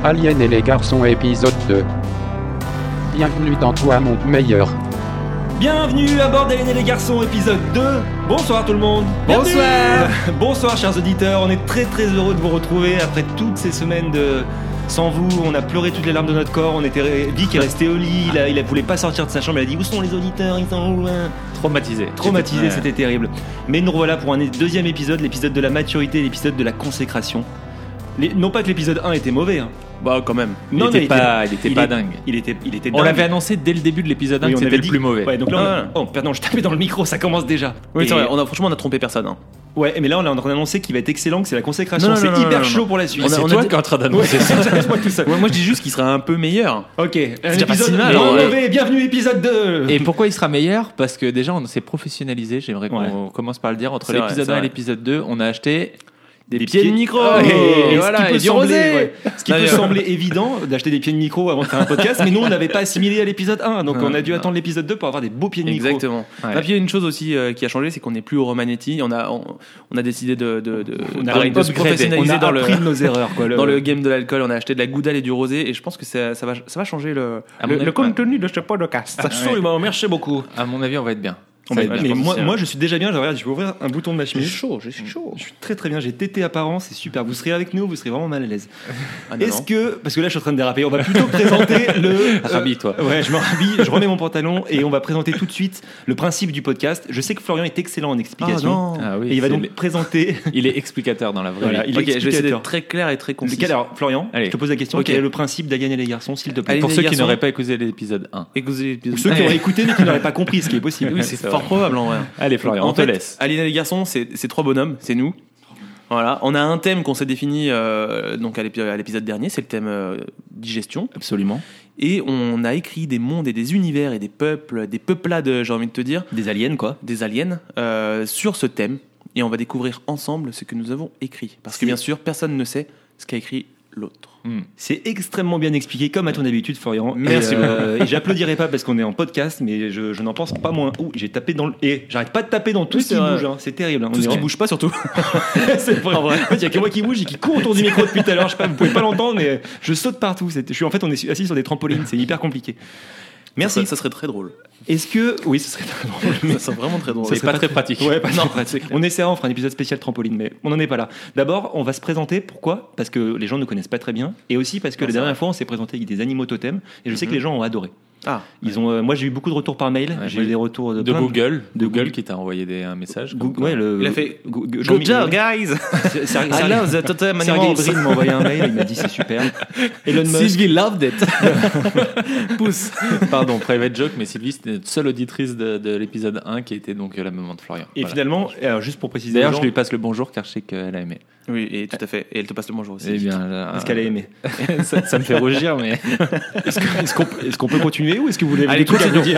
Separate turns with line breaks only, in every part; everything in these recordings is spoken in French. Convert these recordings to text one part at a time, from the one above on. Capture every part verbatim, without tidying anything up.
Alien et les garçons épisode deux. Bienvenue dans Toi Monde Meilleur.
Bienvenue à bord d'Alien et les garçons épisode deux. Bonsoir tout le monde.
Bonsoir.
Bonsoir chers auditeurs, on est très très heureux de vous retrouver après toutes ces semaines de... Sans vous, on a pleuré toutes les larmes de notre corps, on était... Vic est resté au lit, il, a... il a... voulait pas sortir de sa chambre, il a dit où sont les auditeurs, ils sont où hein
Traumatisé.
Traumatisé,
c'était,
c'était terrible. Mais nous revoilà pour un deuxième épisode, l'épisode de la maturité, l'épisode de la consécration. Les... Non pas que l'épisode un était mauvais, hein.
Bah quand même. Il
non,
était
mais
pas, il était
il
pas
est...
dingue.
Il était, il était
on
dingue.
l'avait annoncé dès le début de l'épisode un
oui,
que c'était le
dit...
plus mauvais.
Ouais, donc là, on a...
ah.
oh pardon, je tapais dans le micro, ça commence déjà.
Oui,
Et...
c'est vrai, on a, franchement on a trompé personne. Hein.
Ouais, mais là on a, on a annoncé qu'il va être excellent, que c'est la consécration,
non, non,
c'est
non,
hyper
non, non,
chaud
non.
pour la suite.
On a,
c'est
on
toi
a dit...
qui es en train d'annoncer ça. Moi tout seul.
Ouais, moi je dis juste qu'il sera un peu meilleur.
Ok, un
c'est pas si
épisode
mal,
moins
alors,
mauvais, bienvenue épisode deux.
Et pourquoi il sera meilleur ? Parce que déjà on s'est professionnalisé, j'aimerais qu'on
ouais.
commence par le dire. Entre
c'est
l'épisode
vrai,
un et l'épisode deux, on a acheté des,
des
pieds,
pieds
de micro.
Oh,
et,
et,
et voilà, et du
sembler,
rosé.
Ouais. Ce qui peut sembler évident d'acheter des pieds de micro avant de faire un podcast, mais nous on n'avait pas assimilé à l'épisode un, donc on a dû attendre l'épisode deux pour avoir des beaux pieds de micro.
Exactement.
Ouais.
Et puis il y a une chose aussi euh, qui a changé, c'est qu'on n'est plus au Romanetti. On a, on, on a décidé de, de, de,
on a,
pareil, de se professionnaliser
on a
dans le
appris de nos erreurs, quoi, le...
dans le game de l'alcool. On a acheté de la Goudal et du rosé, et je pense que ça, ça va, ça va changer le,
le,
le,
le
contenu
ouais. de ce podcast.
Absolument.
Ouais. Merci beaucoup.
À mon avis, on va être bien.
On
être
mais
bien,
moi,
aussi,
moi
hein.
je suis déjà bien, je regarde, je peux ouvrir un bouton de ma chemise.
Je suis chaud, je suis chaud.
Je suis très très bien, j'ai tété apparent, c'est super. Vous serez avec nous, vous serez vraiment mal à l'aise.
Ah, non,
Est-ce
non.
que, parce que là je suis en train de déraper, on va plutôt présenter le... Euh,
Rhabille-toi.
Ouais, je me rhabille, je remets mon pantalon et on va présenter tout de suite le principe du podcast. Je sais que Florian est excellent en explication.
Ah, ah oui,
et il va donc
les...
présenter...
Il est explicateur dans la vraie
voilà,
vie.
il est
okay,
explicateur.
Je vais essayer d'être très clair et très concis.
Alors Florian,
Allez.
je te pose la question, okay. Quel est le principe d'Alien et les garçons, s'il te plaît?
Allez,
pour
ceux
garçons,
qui n'auraient pas écouté l'épisode un.
Écoutez l'épisode. Ou ceux qui auraient écouté mais qui n'auraient pas compris, ce qui est possible.
Oui, c'est fort probable en vrai.
Allez Florian,
en
on te
fait,
laisse.
Alien et les garçons, c'est, c'est trois bonhommes, c'est nous. Voilà, on a un thème qu'on s'est défini euh, donc à l'épisode, à l'épisode dernier, c'est le thème euh, digestion.
Absolument.
Et on a écrit des mondes et des univers et des peuples, des peuplades, j'ai envie de te dire.
Des aliens, quoi.
Des aliens, euh, sur ce thème. Et on va découvrir ensemble ce que nous avons écrit. Parce que bien sûr, personne ne sait ce qu'a écrit l'autre.
Mm. C'est extrêmement bien expliqué, comme à ton habitude, Florian.
Merci
et,
beaucoup.
Euh, et j'applaudirai pas parce qu'on est en podcast, mais je, je n'en pense pas moins. Ouh, j'ai tapé dans le. Et j'arrête pas de taper dans tout
oui,
ce qui bouge, hein. C'est terrible. Hein.
Tout
on
ce
est
qui
en...
bouge pas, surtout.
C'est vrai. En vrai. En fait, il y a que moi qui bouge et qui court autour du micro depuis tout à l'heure. Je sais pas, vous pouvez pas l'entendre, mais je saute partout. C'est... Je suis en fait, on est assis sur des trampolines. C'est hyper compliqué. Merci.
Ça, ça serait très drôle.
Est-ce que oui, ce serait très drôle.
Mais... Ça serait vraiment très drôle.
C'est pas,
pas très pratique.
Ouais, pas
non,
très pratique. On essaiera, on fera un épisode spécial trampoline, mais on n'en est pas là. D'abord, on va se présenter. Pourquoi ? Parce que les gens ne nous connaissent pas très bien, et aussi parce que non, la dernière vrai. fois, on s'est présenté avec des animaux totems, et je sais mm-hmm. que les gens ont adoré.
Ah,
ils ont. Euh, moi, j'ai eu beaucoup de retours par mail.
Ouais,
j'ai eu des retours de,
de Google,
de,
de Google qui t'a envoyé des, un message.
Google, ouais, le,
il a fait.
Go, go,
Good job, guys.
I love the totem animals. Sergey Brin m'a envoyé un mail. Il m'a dit c'est super. Elon Musk.
Sylvie loved it. Pousse. Pardon, private joke, mais Sylvie c'était notre seule auditrice de, de l'épisode un qui était donc la maman de Florian.
Et
voilà.
finalement, alors juste pour préciser.
D'ailleurs,
gens,
je lui passe le bonjour car je sais qu'elle a aimé. Oui, et tout à fait. Et elle te passe le bonjour aussi.
Eh bien, là, est-ce qu'elle a aimé?
ça, ça me fait rougir, mais.
Est-ce, que, est-ce, qu'on, est-ce qu'on peut continuer ou est-ce que vous voulez des trucs à nous dire?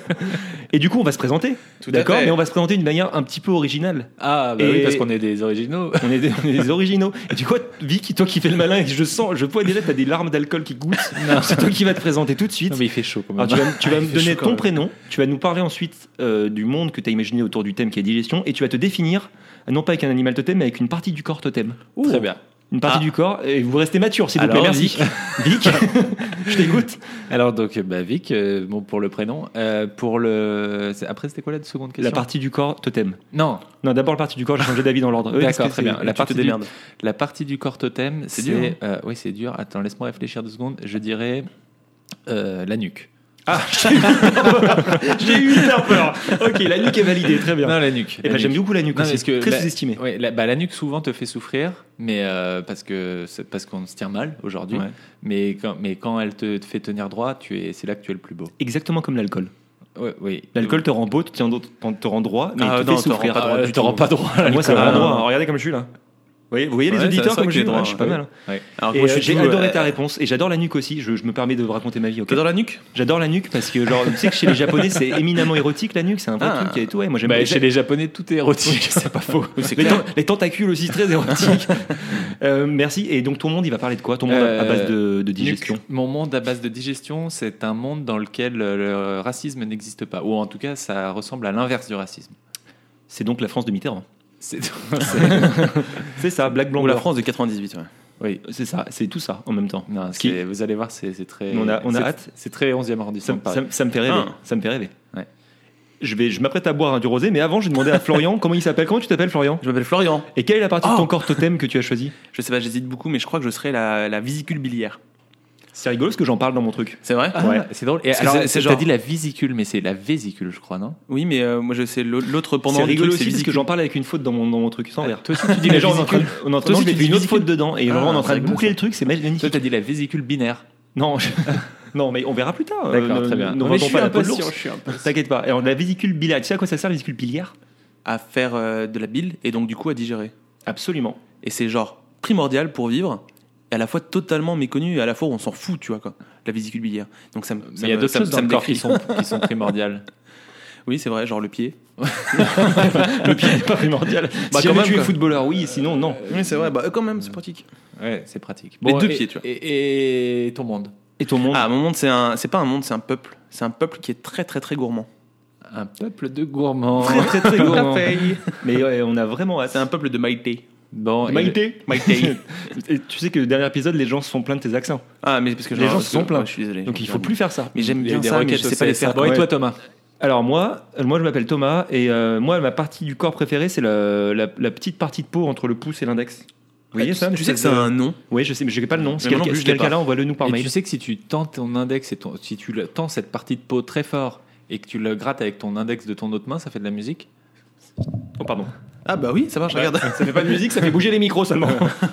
Et du coup, on va se présenter.
Tout
d'accord,
mais
on va se présenter d'une manière un petit peu originale.
Ah, bah et oui, parce qu'on est des originaux.
On est des, on est des originaux. Et du coup, Vic, toi qui fais le malin, et je sens, je vois déjà, t'as des larmes d'alcool qui goûtent. Non. C'est toi qui vas te présenter tout de suite.
Non, mais il fait chaud quand même.
Alors, tu vas, tu vas me donner ton prénom, tu vas nous parler ensuite euh, du monde que tu as imaginé autour du thème qui est digestion, et tu vas te définir, non pas avec un animal totem, mais avec une partie du corps totem.
Ouh. Très bien.
Une partie ah. du corps, et vous restez mature, s'il vous plaît. Merci. Vic, je t'écoute.
Alors, donc, bah, Vic, euh, bon, pour le prénom. Euh, pour le... Après, c'était quoi la seconde question?
La partie du corps totem.
Non.
Non, d'abord la partie du corps, j'ai changé d'avis dans l'ordre.
Euh, D'accord, très bien. La partie, du...
merde.
la partie du corps totem, c'est.
c'est dur. Hein.
Euh, oui, c'est dur. Attends, laisse-moi réfléchir deux secondes. Je dirais euh, la nuque.
Ah, j'ai eu, j'ai eu hyper peur. Ok, la nuque est validée, très bien.
Non, la nuque.
Et bah, j'aime beaucoup la nuque
non,
aussi,
parce que
très
la,
sous-estimée.
Ouais, la, bah, la nuque souvent te fait souffrir, mais euh, parce que c'est parce qu'on se tient mal aujourd'hui. Ouais. Mais quand, mais quand elle te, te fait tenir droit, tu es, c'est là que tu es le plus beau.
Exactement comme l'alcool.
Ouais, oui.
L'alcool te rend beau, te, tient, te rend droit, mais
ah,
il te
non,
fait souffrir.
Te rend pas droit,
tu
te rends pas droit.
Ah, moi, ça me rend droit. Hein. Regardez comme je suis là. Oui, vous voyez les ouais, auditeurs comme je suis, ouais, je suis pas ouais. mal.
Ouais.
Alors, et moi, euh, j'ai adoré euh, ta réponse et j'adore la nuque aussi. Je, je me permets de raconter ma vie. Okay.
T'adores la nuque?
J'adore la nuque parce que genre tu sais que chez les Japonais c'est éminemment érotique la nuque, c'est un vrai ah. truc et tout. Ouais, moi j'aime.
Bah,
bien.
Chez les Japonais tout est érotique.
C'est pas faux. C'est les, ten- les tentacules aussi très érotiques. euh, merci. Et donc ton monde il va parler de quoi? Ton monde euh, à base de, de digestion.
Nuque. Mon monde à base de digestion, c'est un monde dans lequel le racisme n'existe pas, ou en tout cas ça ressemble à l'inverse du racisme.
C'est donc la France de Mitterrand.
C'est,
c'est... c'est ça, Black Blanc.
Ou la France de quatre-vingt-dix-huit, ouais. Oui.
C'est ça, c'est tout ça en même temps.
Non,
qui...
c'est, vous allez voir, c'est, c'est très.
On a, on a
c'est,
hâte.
C'est très onzième arrondissement.
Ça, ça, ça me fait rêver. Ah. Ça me fait rêver.
Ouais.
Je, vais, je m'apprête à boire hein, du rosé, mais avant, je vais demander à Florian comment il s'appelle. Comment tu t'appelles, Florian ?
Je m'appelle Florian.
Et quelle est la partie
oh
de ton corps totem que tu as choisi ?
Je sais pas, j'hésite beaucoup, mais je crois que je serais la, la vésicule biliaire.
C'est rigolo parce que j'en parle dans mon truc.
C'est vrai ?
Ah,
ouais.
C'est drôle. Et
c'est,
alors,
c'est, c'est
t'as
genre...
dit la vésicule, mais c'est la vésicule, je crois, non ?
Oui, mais euh, moi je sais l'autre pendant.
C'est rigolo
truc,
aussi parce que j'en parle avec une faute dans mon, dans mon truc sans verre.
Toi aussi, tu dis la vésicule.
On est en train de mettre une autre faute dedans et
ah,
on est en train de boucler le truc, c'est magnifique.
Toi, t'as dit la vésicule binaire.
Non, je... non, mais on verra plus tard.
D'accord,
euh,
très bien.
Ne vendons pas la peau de l'ours.
Je suis un peu.
T'inquiète pas. Alors la vésicule biliaire, tu sais à quoi ça sert la vésicule biliaire ?
À faire euh, de la bile et donc du coup à digérer.
Absolument.
Et c'est genre primordial pour vivre, et à la fois totalement méconnu, et à la fois on s'en fout, tu vois quoi. La vésicule biliaire. Donc ça,
mais il y a d'autres choses dans le corps qui sont qui sont primordiales.
Oui, c'est vrai, genre le pied.
Le pied n'est pas primordial.
Bah,
si
quand
jamais
même,
tu es
quoi.
footballeur, oui, sinon non.
Oui, c'est vrai. Bah quand même, c'est pratique.
Ouais, c'est pratique.
Les deux
et,
pieds, tu vois.
Et, et ton monde.
Et ton monde ?
Ah, mon monde, c'est un, c'est pas un monde, c'est un peuple. C'est un peuple qui est très très très gourmand.
Un peuple de gourmands.
Très très très gourmand. Mais ouais, on a vraiment hâte.
C'est un peuple de Maïté.
Bon, et-
Maïté.
Maïté.
Et tu sais que le dernier épisode, les gens se font plaindre de tes accents.
Ah, mais parce que
Les
genre,
gens
parce
se sont
que-
plaints.
ouais, je suis désolé.
Donc il faut plus faire ça.
Mais j'aime
il y a
bien
des
ça, mais
requêtes
je sais pas les faire.
Bon, et
Ouais.
toi, Thomas ?
Alors moi, euh, moi je m'appelle Thomas et euh, moi ma partie du corps préférée c'est la, la, la petite partie de peau entre le pouce et l'index. Vous voyez ça ?
Tu sais que c'est un nom.
Oui, je sais, mais je n'ai pas le nom. Si
Mais moi non
quelqu'un
plus,
si
je l'ai
quelqu'un
pas.
là, envoie-le nous par
Et
mail.
tu sais que si tu tends ton index et ton, si tu le- tends cette partie de peau très fort et que tu le grattes avec ton index de ton autre main, ça fait de la musique.
Oh pardon.
Ah bah oui, ça marche, regarde.
Ça fait pas de musique, ça fait bouger les micros seulement.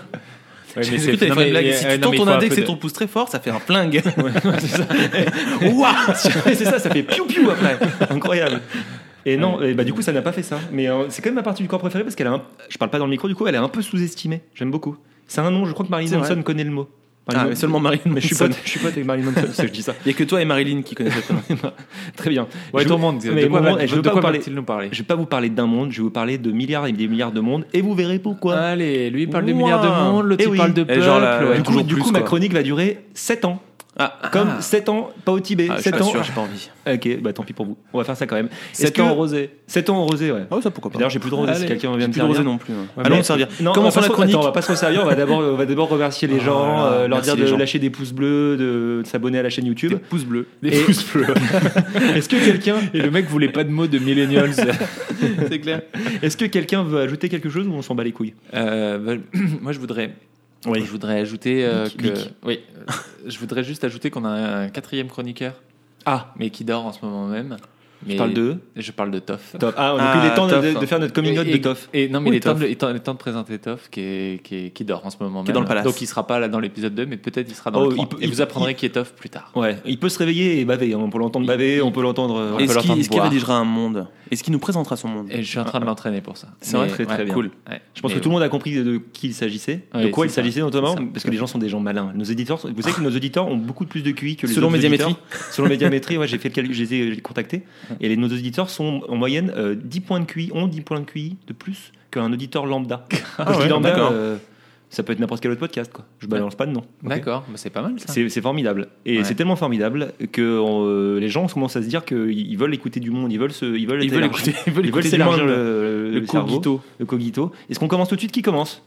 Ouais,
J'ai cru que t'allais
non,
faire une
mais-
blague. Si
euh,
tu
non,
tends
mais il
ton
faut un
index
peu
et
de-
ton pouce très fort, ça fait un flingue.
c'est ça. Ouah C'est ça, ça fait piou piou après. Incroyable. Et non, et bah du coup ça n'a pas fait ça. Mais euh, c'est quand même ma partie du corps préférée parce qu'elle a un... Je parle pas dans le micro du coup, elle est un peu sous-estimée. J'aime beaucoup. C'est un nom, je crois que Marilyn
C'est vrai.
Manson connaît le mot.
Ah,
Marilyn-
mais seulement Marilyn
Mais je suis
Manson.
pote, je suis pote avec Marilyn Manson, c'est que je dis ça.
Il y a que toi et Marilyn qui connaissent ça.
Très bien.
Ouais,
Je
ton
veux-
monde.
mais
De quoi,
mon
va,
monde, je veux
de
pas
quoi
vous parler.
va-t-il nous parler ?
Je vais pas vous parler d'un monde, je vais vous parler de milliards et des milliards de mondes et vous verrez pourquoi.
Allez, lui il parle de
Ouah.
milliards de monde, l'autre
Eh
il
oui.
parle de
Et
peuple.
genre la-
ouais.
ouais,
du coup,
toujours
du
plus,
coup ma
quoi.
chronique va durer sept ans.
Ah,
Comme
ah.
sept ans, pas au Tibet,
Ah, je suis
sept
pas
ans.
sûr, j'ai pas envie.
Ok, bah tant pis pour vous. On va faire ça quand même.
sept
Est-ce
ans
que-
au rosé.
sept ans au rosé, ouais.
Oh, ça pourquoi pas.
D'ailleurs, j'ai plus de rosé si
Allez.
quelqu'un vient
J'ai
me
plus de
servir.
rosé non plus. hein.
Ouais,
Allons
mais-
servir.
Non,
Commençons
on va
la
pas se-
chronique.
Attends, on va pas se resservir, on va d'abord, on va d'abord remercier les
Oh
gens,
là là,
euh, leur
merci
dire
les
de
gens.
lâcher des pouces bleus, de, de s'abonner à la chaîne YouTube.
Des pouces bleus.
Des
Et-
pouces bleus.
Est-ce que quelqu'un,
Et le mec voulait pas de mots de millennials.
C'est clair.
est-ce que quelqu'un veut ajouter quelque chose ou on s'en bat les couilles?
Euh, bah, moi, je voudrais,
Oui.
je voudrais ajouter euh,
Vic,
que,
Vic.
oui, euh, je voudrais juste ajouter qu'on a un quatrième chroniqueur,
Ah,
mais qui dort en ce moment même. Mais
je parle de
Je parle de Toff.
Toff. Ah, donc
Ah,
il est temps de,
Toff.
de faire notre coming out
Et-
de Toff.
Et non, mais
Oui,
il, est temps
Toff.
de, il, est temps, il est temps de présenter Toff qui, est, qui, est- qui dort en ce moment
Qui est
même.
dans le palace.
Donc il sera pas là dans l'épisode deux, mais peut-être il sera dans
Oh,
le trois.
il peut-
Et
il-
vous apprendrez qui est Toff plus tard.
Ouais, il peut se réveiller et baver. hein. On peut l'entendre baver, on peut l'entendre. euh,
On
ouais.
peut
Est-ce qu'il
l'entendre
est-ce qu'il
boire.
rédigera un monde? Est-ce qu'il nous présentera son monde?
Et je suis en train de m'entraîner pour ça.
C'est vrai,
Mais-
très, très
ouais,
bien.
Cool. Ouais.
Je pense
Mais
que tout le monde a compris de qui il s'agissait, de
Oui,
quoi il
c'est ça.
s'agissait notamment,
C'est ça.
parce que les gens sont des gens malins. Nos éditeurs, vous savez que nos auditeurs ont beaucoup plus de Q I que les
Selon
autres
Médiamétrie.
auditeurs. Selon Médiamétrie, ouais, j'ai fait le calcul, je les ai, je les ai contactés, et les, nos auditeurs sont en moyenne euh, dix points de Q I, ont dix points de Q I de plus qu'un auditeur lambda. Quand je dis
ouais,
lambda,
d'accord.
euh, ça peut être n'importe quel autre podcast, quoi. Je balance pas de nom. ok
D'accord, bah, c'est pas mal ça.
C'est c'est formidable. Et
Ouais.
c'est tellement formidable que euh, les gens commencent à se dire qu'ils ils veulent écouter du monde, ils veulent se, ils veulent
Ils veulent
élargir-
écouter, ils veulent
ils veulent
écouter
s'élargir
le,
le,
le
cerveau,
cogito.
le cogito. Est-ce qu'on commence tout de suite? Qui commence?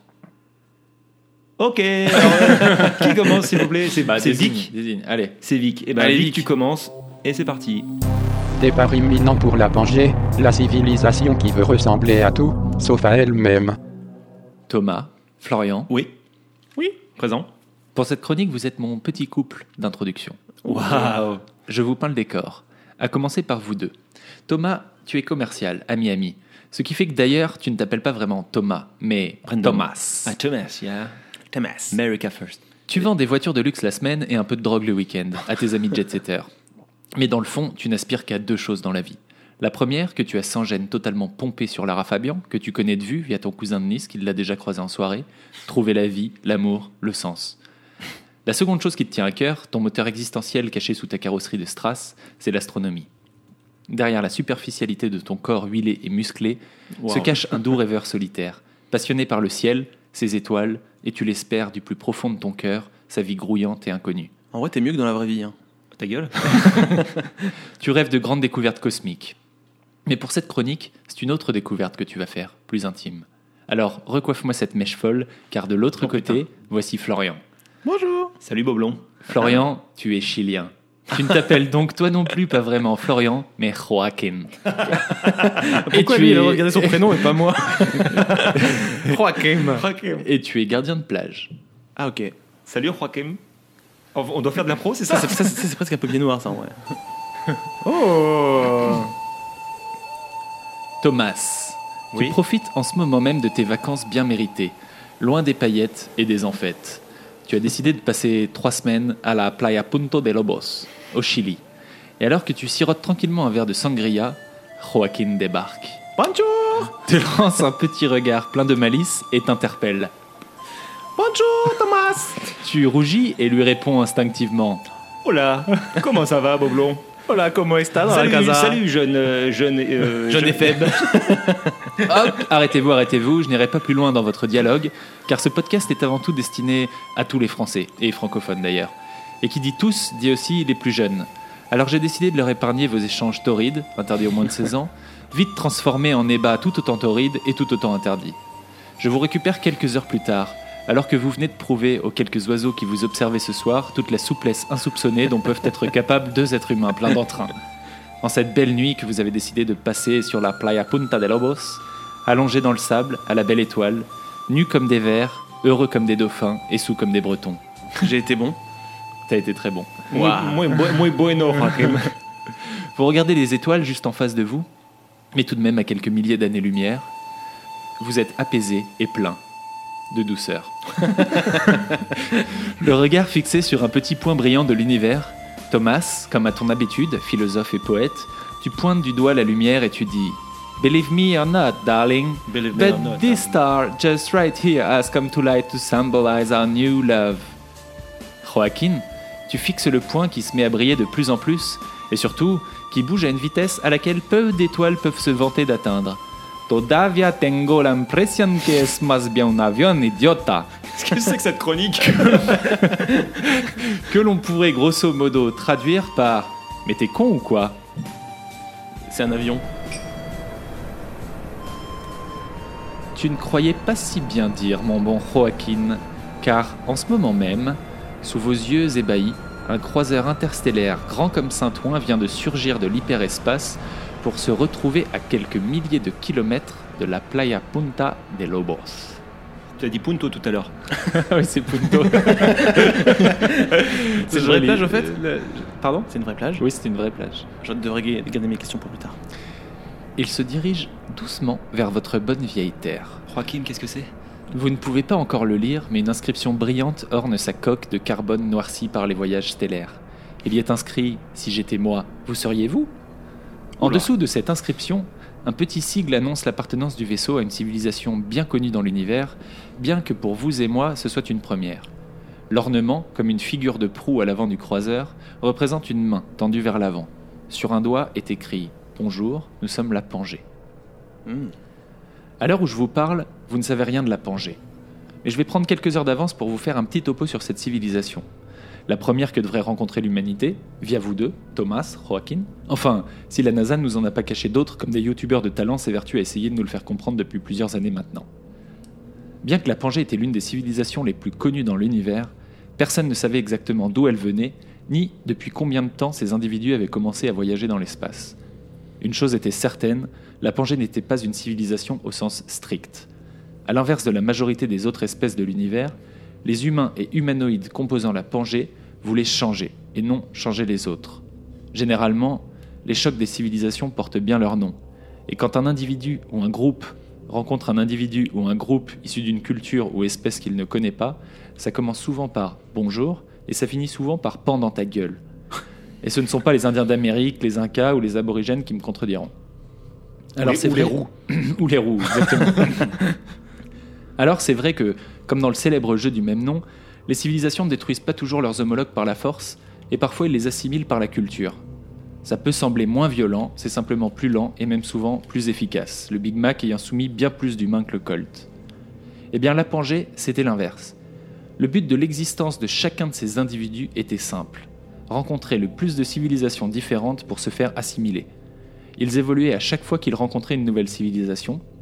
Ok. Alors, euh, qui commence, s'il vous plaît? C'est
Bah,
c'est
désigne,
Vic.
désigne. Allez.
C'est Vic. Et ben
Allez,
Vic,
Vic.
tu commences. Et c'est parti.
Départ imminent pour la Pangée, la civilisation qui veut ressembler à tout, sauf à elle-même.
Thomas, Florian.
Oui. Oui. Présent.
Pour cette chronique, vous êtes mon petit couple d'introduction.
Waouh.
Je vous peins le décor. À commencer par vous deux. Thomas, tu es commercial à Miami. Ce qui fait que d'ailleurs, tu ne t'appelles pas vraiment Thomas, mais
Brandon.
Thomas.
Ah, Thomas, yeah.
Thomas.
America first.
Tu vends des voitures de luxe la semaine et un peu de drogue le week-end à tes amis jet-setters. Mais dans le fond, tu n'aspires qu'à deux choses dans la vie. La première, que tu as sans gêne totalement pompé sur Lara Fabian, que tu connais de vue via ton cousin de Nice qui l'a déjà croisé en soirée. Trouver la vie, l'amour, le sens. La seconde chose qui te tient à cœur, ton moteur existentiel caché sous ta carrosserie de Strass, c'est l'astronomie. Derrière la superficialité de ton corps huilé et musclé, se
Wow.
cache un doux rêveur solitaire, passionné par le ciel, ses étoiles, et tu l'espères du plus profond de ton cœur, sa vie grouillante et inconnue.
En vrai, t'es mieux que dans la vraie vie. Hein.
Ta gueule.
Tu rêves de grandes découvertes cosmiques. Mais pour cette chronique, c'est une autre découverte que tu vas faire, plus intime. Alors, recoiffe-moi cette mèche folle, car de l'autre
Oh,
côté,
putain.
voici Florian.
Bonjour.
Salut Boblon.
Florian, tu es chilien. Tu ne t'appelles donc toi non plus pas vraiment Florian, mais Joaquin.
Pourquoi
tu
lui,
es-
il a regardé son prénom et pas moi? Joachim.
Et tu es gardien de plage.
Ah, ok.
Salut Joachim. On on doit faire de l'impro, c'est
Ça,
ça?
c'est, ça, c'est, c'est presque un peu bien noir, ça, en vrai. Oh.
Thomas,
Oui.
tu profites en ce moment même de tes vacances bien méritées, loin des paillettes et des enfêtes. Tu as décidé de passer trois semaines à la Playa Punto de Lobos, au Chili. Et alors que tu sirotes tranquillement un verre de sangria, Joaquin débarque.
Bonjour.
Te lance un petit regard plein de malice et t'interpelle.
Bonjour, Thomas.
Tu rougis et lui réponds instinctivement.
Hola, comment ça va Boblon?
Hola, comment está dans
Salut,
la casa?
salut jeune, euh, jeune, euh,
Jeune et faible.
Hop, arrêtez-vous, arrêtez-vous, je n'irai pas plus loin dans votre dialogue, car ce podcast est avant tout destiné à tous les Français, et francophones d'ailleurs. Et qui dit tous, dit aussi les plus jeunes. Alors j'ai décidé de leur épargner vos échanges torrides, interdits aux moins de seize ans, vite transformés en ébats tout autant torrides et tout autant interdits. Je vous récupère quelques heures plus tard, alors que vous venez de prouver aux quelques oiseaux qui vous observaient ce soir toute la souplesse insoupçonnée dont peuvent être capables deux êtres humains pleins d'entrain. En cette belle nuit que vous avez décidé de passer sur la Playa Punta de Lobos, allongés dans le sable, à la belle étoile, nus comme des vers, heureux comme des dauphins et sous comme des bretons.
J'ai été bon.
T'as été très bon.
Muy, muy, bu- muy bueno Joachim.
Vous regardez les étoiles juste en face de vous, mais tout de même à quelques milliers d'années-lumière. Vous êtes apaisé et plein de douceur. Le regard fixé sur un petit point brillant de l'univers, Thomas, comme à ton habitude, philosophe et poète, tu pointes du doigt la lumière et tu dis « Believe me or not, darling,
Believe me
but
or not,
this star just right here has come to light to symbolize our new love. » Joaquin, tu fixes le point qui se met à briller de plus en plus, et surtout, qui bouge à une vitesse à laquelle peu d'étoiles peuvent se vanter d'atteindre. Todavía tengo la impresión que es más bien un avión idiota.
Qu'est-ce que c'est que cette chronique?
Que l'on pourrait grosso modo traduire par « Mais t'es con ou quoi ?»
C'est un avion.
Tu ne croyais pas si bien dire, mon bon Joaquin, car en ce moment même, sous vos yeux ébahis, un croiseur interstellaire grand comme Saint-Ouen vient de surgir de l'hyperespace pour se retrouver à quelques milliers de kilomètres de la Playa Punta de Lobos.
Tu as dit Punto tout à l'heure.
Oui, c'est Punto.
C'est une vraie plage, au fait?
Pardon?
C'est une vraie plage?
Oui, c'est une vraie plage.
Je devrais garder mes questions pour plus tard.
Il se dirige doucement vers votre bonne vieille terre.
Joachim, qu'est-ce que c'est?
Vous ne pouvez pas encore le lire, mais une inscription brillante orne sa coque de carbone noircie par les voyages stellaires. Il y est inscrit « Si j'étais moi, vous seriez vous ?» En
Oula.
dessous de cette inscription, un petit sigle annonce l'appartenance du vaisseau à une civilisation bien connue dans l'univers, bien que pour vous et moi, ce soit une première. L'ornement, comme une figure de proue à l'avant du croiseur, représente une main tendue vers l'avant. Sur un doigt est écrit « Bonjour, nous sommes la Pangée ».
Hmm.
À l'heure où je vous parle, vous ne savez rien de la Pangée. Mais je vais prendre quelques heures d'avance pour vous faire un petit topo sur cette civilisation. La première que devrait rencontrer l'humanité, via vous deux, Thomas, Joaquin. Enfin, si la NASA ne nous en a pas caché d'autres, comme des youtubeurs de talent s'évertuent à essayer de nous le faire comprendre depuis plusieurs années maintenant. Bien que la Pangée était l'une des civilisations les plus connues dans l'univers, personne ne savait exactement d'où elle venait, ni depuis combien de temps ces individus avaient commencé à voyager dans l'espace. Une chose était certaine, la Pangée n'était pas une civilisation au sens strict. À l'inverse de la majorité des autres espèces de l'univers, les humains et humanoïdes composant la Pangée voulaient changer, et non changer les autres. Généralement, les chocs des civilisations portent bien leur nom, et quand un individu ou un groupe rencontre un individu ou un groupe issu d'une culture ou espèce qu'il ne connaît pas, ça commence souvent par « bonjour » et ça finit souvent par « pan dans ta gueule ». Et ce ne sont pas les Indiens d'Amérique, les Incas ou les Aborigènes qui me contrediront. Alors
les-
c'est
ou
vrai-
les roux.
ou les roux, exactement. Alors c'est vrai que, comme dans le célèbre jeu du même nom, les civilisations ne détruisent pas toujours leurs homologues par la force, et parfois ils les assimilent par la culture. Ça peut sembler moins violent, c'est simplement plus lent et même souvent plus efficace, le Big Mac ayant soumis bien plus d'humains que le Colt. Eh bien la Pangée, c'était l'inverse. Le but de l'existence de chacun de ces individus était simple, rencontrer le plus de civilisations différentes pour se faire assimiler. Ils évoluaient à chaque fois qu'ils rencontraient une nouvelle civilisation,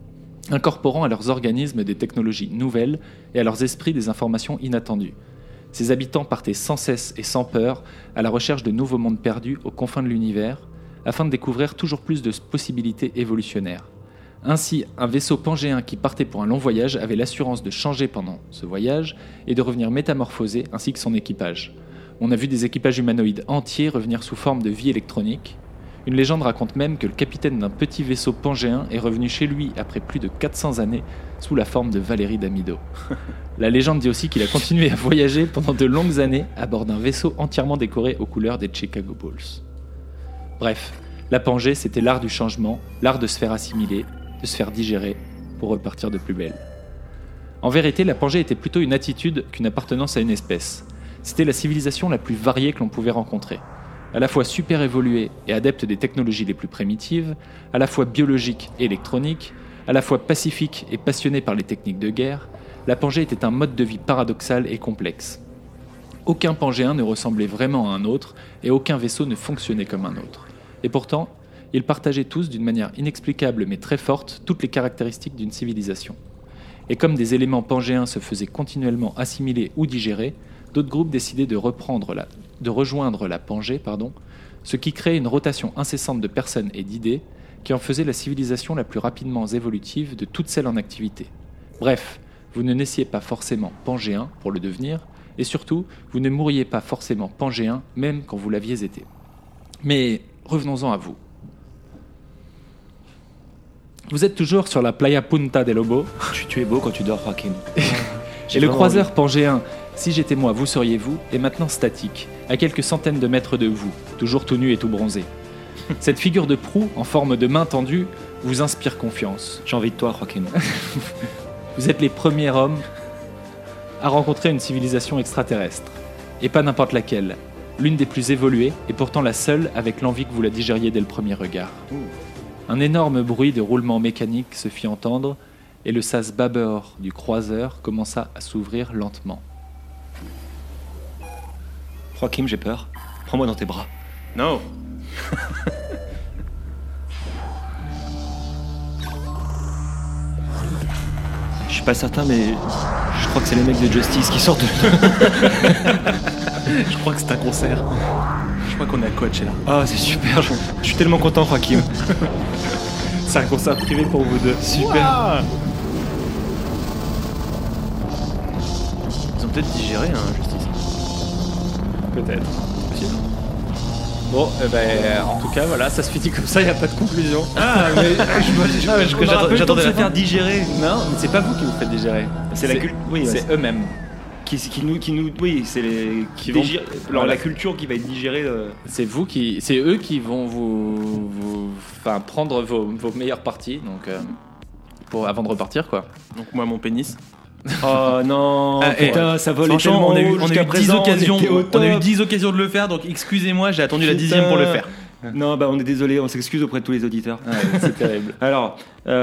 incorporant à leurs organismes des technologies nouvelles et à leurs esprits des informations inattendues. Ces habitants partaient sans cesse et sans peur à la recherche de nouveaux mondes perdus aux confins de l'univers, afin de découvrir toujours plus de possibilités évolutionnaires. Ainsi, un vaisseau pangéen qui partait pour un long voyage avait l'assurance de changer pendant ce voyage et de revenir métamorphosé, ainsi que son équipage. On a vu des équipages humanoïdes entiers revenir sous forme de vie électronique. Une légende raconte même que le capitaine d'un petit vaisseau pangéen est revenu chez lui après plus de quatre cents années sous la forme de Valérie Damido. La légende dit aussi qu'il a continué à voyager pendant de longues années à bord d'un vaisseau entièrement décoré aux couleurs des Chicago Bulls. Bref, la Pangée, c'était l'art du changement, l'art de se faire assimiler, de se faire digérer pour repartir de plus belle. En vérité, la Pangée était plutôt une attitude qu'une appartenance à une espèce. C'était la civilisation la plus variée que l'on pouvait rencontrer. À la fois super évoluée et adepte des technologies les plus primitives, à la fois biologique et électronique, à la fois pacifique et passionnée par les techniques de guerre, la Pangée était un mode de vie paradoxal et complexe. Aucun Pangéen ne ressemblait vraiment à un autre et aucun vaisseau ne fonctionnait comme un autre. Et pourtant, ils partageaient tous d'une manière inexplicable mais très forte toutes les caractéristiques d'une civilisation. Et comme des éléments pangéens se faisaient continuellement assimiler ou digérer, d'autres groupes décidaient de, reprendre la, de rejoindre la Pangée, pardon, ce qui créait une rotation incessante de personnes et d'idées qui en faisait la civilisation la plus rapidement évolutive de toutes celles en activité. Bref, vous ne naissiez pas forcément pangéen pour le devenir, et surtout, vous ne mourriez pas forcément pangéen même quand vous l'aviez été. Mais revenons-en à vous. Vous êtes toujours sur la Playa Punta del Lobo.
Tu, tu es beau quand tu dors, Joaquin.
Et le croiseur pangéen, si j'étais moi, vous seriez vous, est maintenant statique, à quelques centaines de mètres de vous, toujours tout nu et tout bronzé. Cette figure de proue, en forme de main tendue, vous inspire confiance.
J'ai envie de toi, Joaquin.
Vous êtes les premiers hommes à rencontrer une civilisation extraterrestre. Et pas n'importe laquelle. L'une des plus évoluées, et pourtant la seule avec l'envie que vous la digériez dès le premier regard. Ouh. Un énorme bruit de roulement mécanique se fit entendre, et le sas bâbord du croiseur commença à s'ouvrir lentement.
Joaquin, j'ai peur. Prends-moi dans tes bras.
Non.
Je suis pas certain, mais je crois que c'est les mecs de Justice qui sortent de...
Je crois que c'est un concert. Je crois qu'on est à Coachella.
Ah, c'est super. Je, je suis tellement content, Joaquin.
C'est un concert privé pour vous deux.
Super.
Ils ont peut-être digéré, hein, Justice.
Peut-être. Possible. Bon, eh ben, en tout cas, voilà, ça se finit comme ça, il n'y a pas de conclusion.
Ah, mais je, je,
Ah, mais je-
je, j'attendais, j'attendais
de
la
se
fin.
faire digérer. Non, mais c'est pas vous qui vous faites digérer.
C'est la cul- oui,
c'est
ouais,
eux-mêmes.
Qui, qui nous, qui nous, oui, c'est les qui
vont-
digèrent- alors
voilà.
la culture qui va être digérée. euh,
C'est vous qui, c'est eux qui vont vous, vous enfin, prendre vos, vos meilleures parties, donc euh, pour avant de repartir, quoi.
Donc moi, mon pénis.
Oh non,
Ah, et-
putain, ça vole
Franchement,
tellement
on a eu,
haut
on a
jusqu'à
eu dix
présent,
occasions,
on était au
on a eu
top.
dix occasions de le faire, donc excusez-moi, j'ai attendu la
Putain.
dixième pour le faire.
Non, bah on est désolé, on s'excuse auprès de tous les auditeurs.
C'est terrible.
Alors,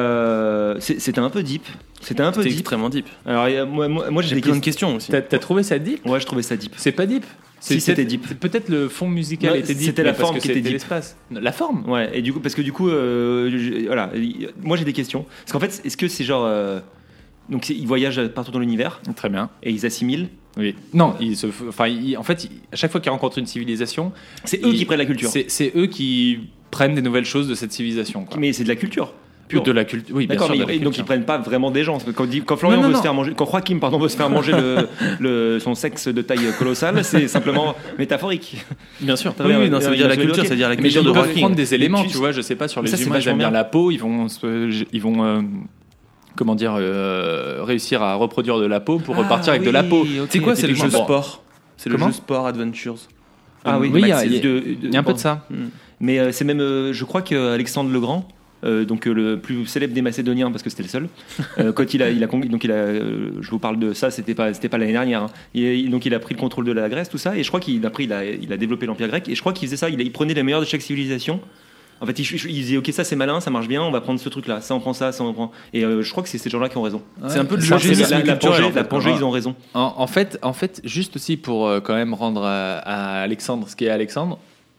euh, c'est- c'était un peu deep. C'était un peu
C'était
deep.
extrêmement deep.
Alors, il y a- moi, moi, moi, j'ai
J'ai
des
plein de
questions.
questions aussi.
T'as, t'as trouvé ça deep?
Ouais, je trouvais ça deep.
C'est pas deep.
Si,
C'est-
c'était
c'est-
deep.
c'est peut-être le fond musical
Ouais,
était deep.
c'était la
mais parce
forme
que
qui était
c'était
deep.
l'espace. La forme.
Ouais, et du coup, parce que du coup, euh, je- voilà, y- moi j'ai des questions. Parce qu'en fait, est-ce que c'est genre. euh, donc, c'est- ils voyagent partout dans l'univers
Très bien.
et ils assimilent.
Oui. Non, ils se, f- enfin, ils- en fait, ils- à chaque fois qu'ils rencontrent une civilisation,
C'est eux
ils-
qui prennent la culture.
C'est, c'est eux qui prennent des nouvelles choses de cette civilisation. Quoi.
Mais c'est de la culture.
Ou
Pure.
de la culture. Oui, bien
D'accord,
sûr.
mais
de la
ils- donc
culture.
ils prennent pas vraiment des gens. Parce que Quand, dit- quand Florian
Non, non,
veut
non.
se faire manger, quand Joaquin pardon veut se faire manger le, le- son sexe de taille colossale, c'est simplement métaphorique.
Bien sûr.
Très
Oui,
bien,
oui, non, ça veut dire la
je vais
culture,
bloquer.
ça veut dire la
Mais
culture
ils
de
doivent
Joaquin.
prendre des éléments,
tu-
tu vois. Je sais pas, sur les
Ça, c'est
humains, ils
vachement
aiment bien
bien.
la peau, ils vont, se- ils vont, euh, comment dire, euh, réussir à reproduire de la peau pour repartir avec de la peau.
C'est quoi, c'est le jeu
Typiquement.
sport C'est le
Comment
jeu sport Adventures.
Ah oui,
Oui, il y a-
Max,
il y a-
de-
Il y a un peu de ça.
Hmm. Mais euh, c'est même, euh, je crois qu'Alexandre le Grand, euh, donc euh, le plus célèbre des Macédoniens, parce que c'était le seul, euh, quand il a, il a, con- donc il a, euh, je vous parle de ça, c'était pas, c'était pas l'année dernière. Hein. Il- donc il a pris le contrôle de la Grèce, tout ça, et je crois qu'il a pris, il a, il a développé l'empire grec, et je crois qu'il faisait ça, il, il prenait les meilleurs de chaque civilisation. En fait, il, il disait ok, ça c'est malin, ça marche bien, on va prendre ce truc-là, ça on prend ça, ça on prend. Et euh, je crois que c'est ces gens-là qui ont raison.
C'est un peu le
Ça,
jeu
c'est
la,
génie
la, la
culturel,
Pangée,
en fait.
la Pangée,
Ouais.
ils ont raison.
En, en fait, en fait, juste aussi pour euh, quand même rendre à, à Alexandre ce qui est Alexandre,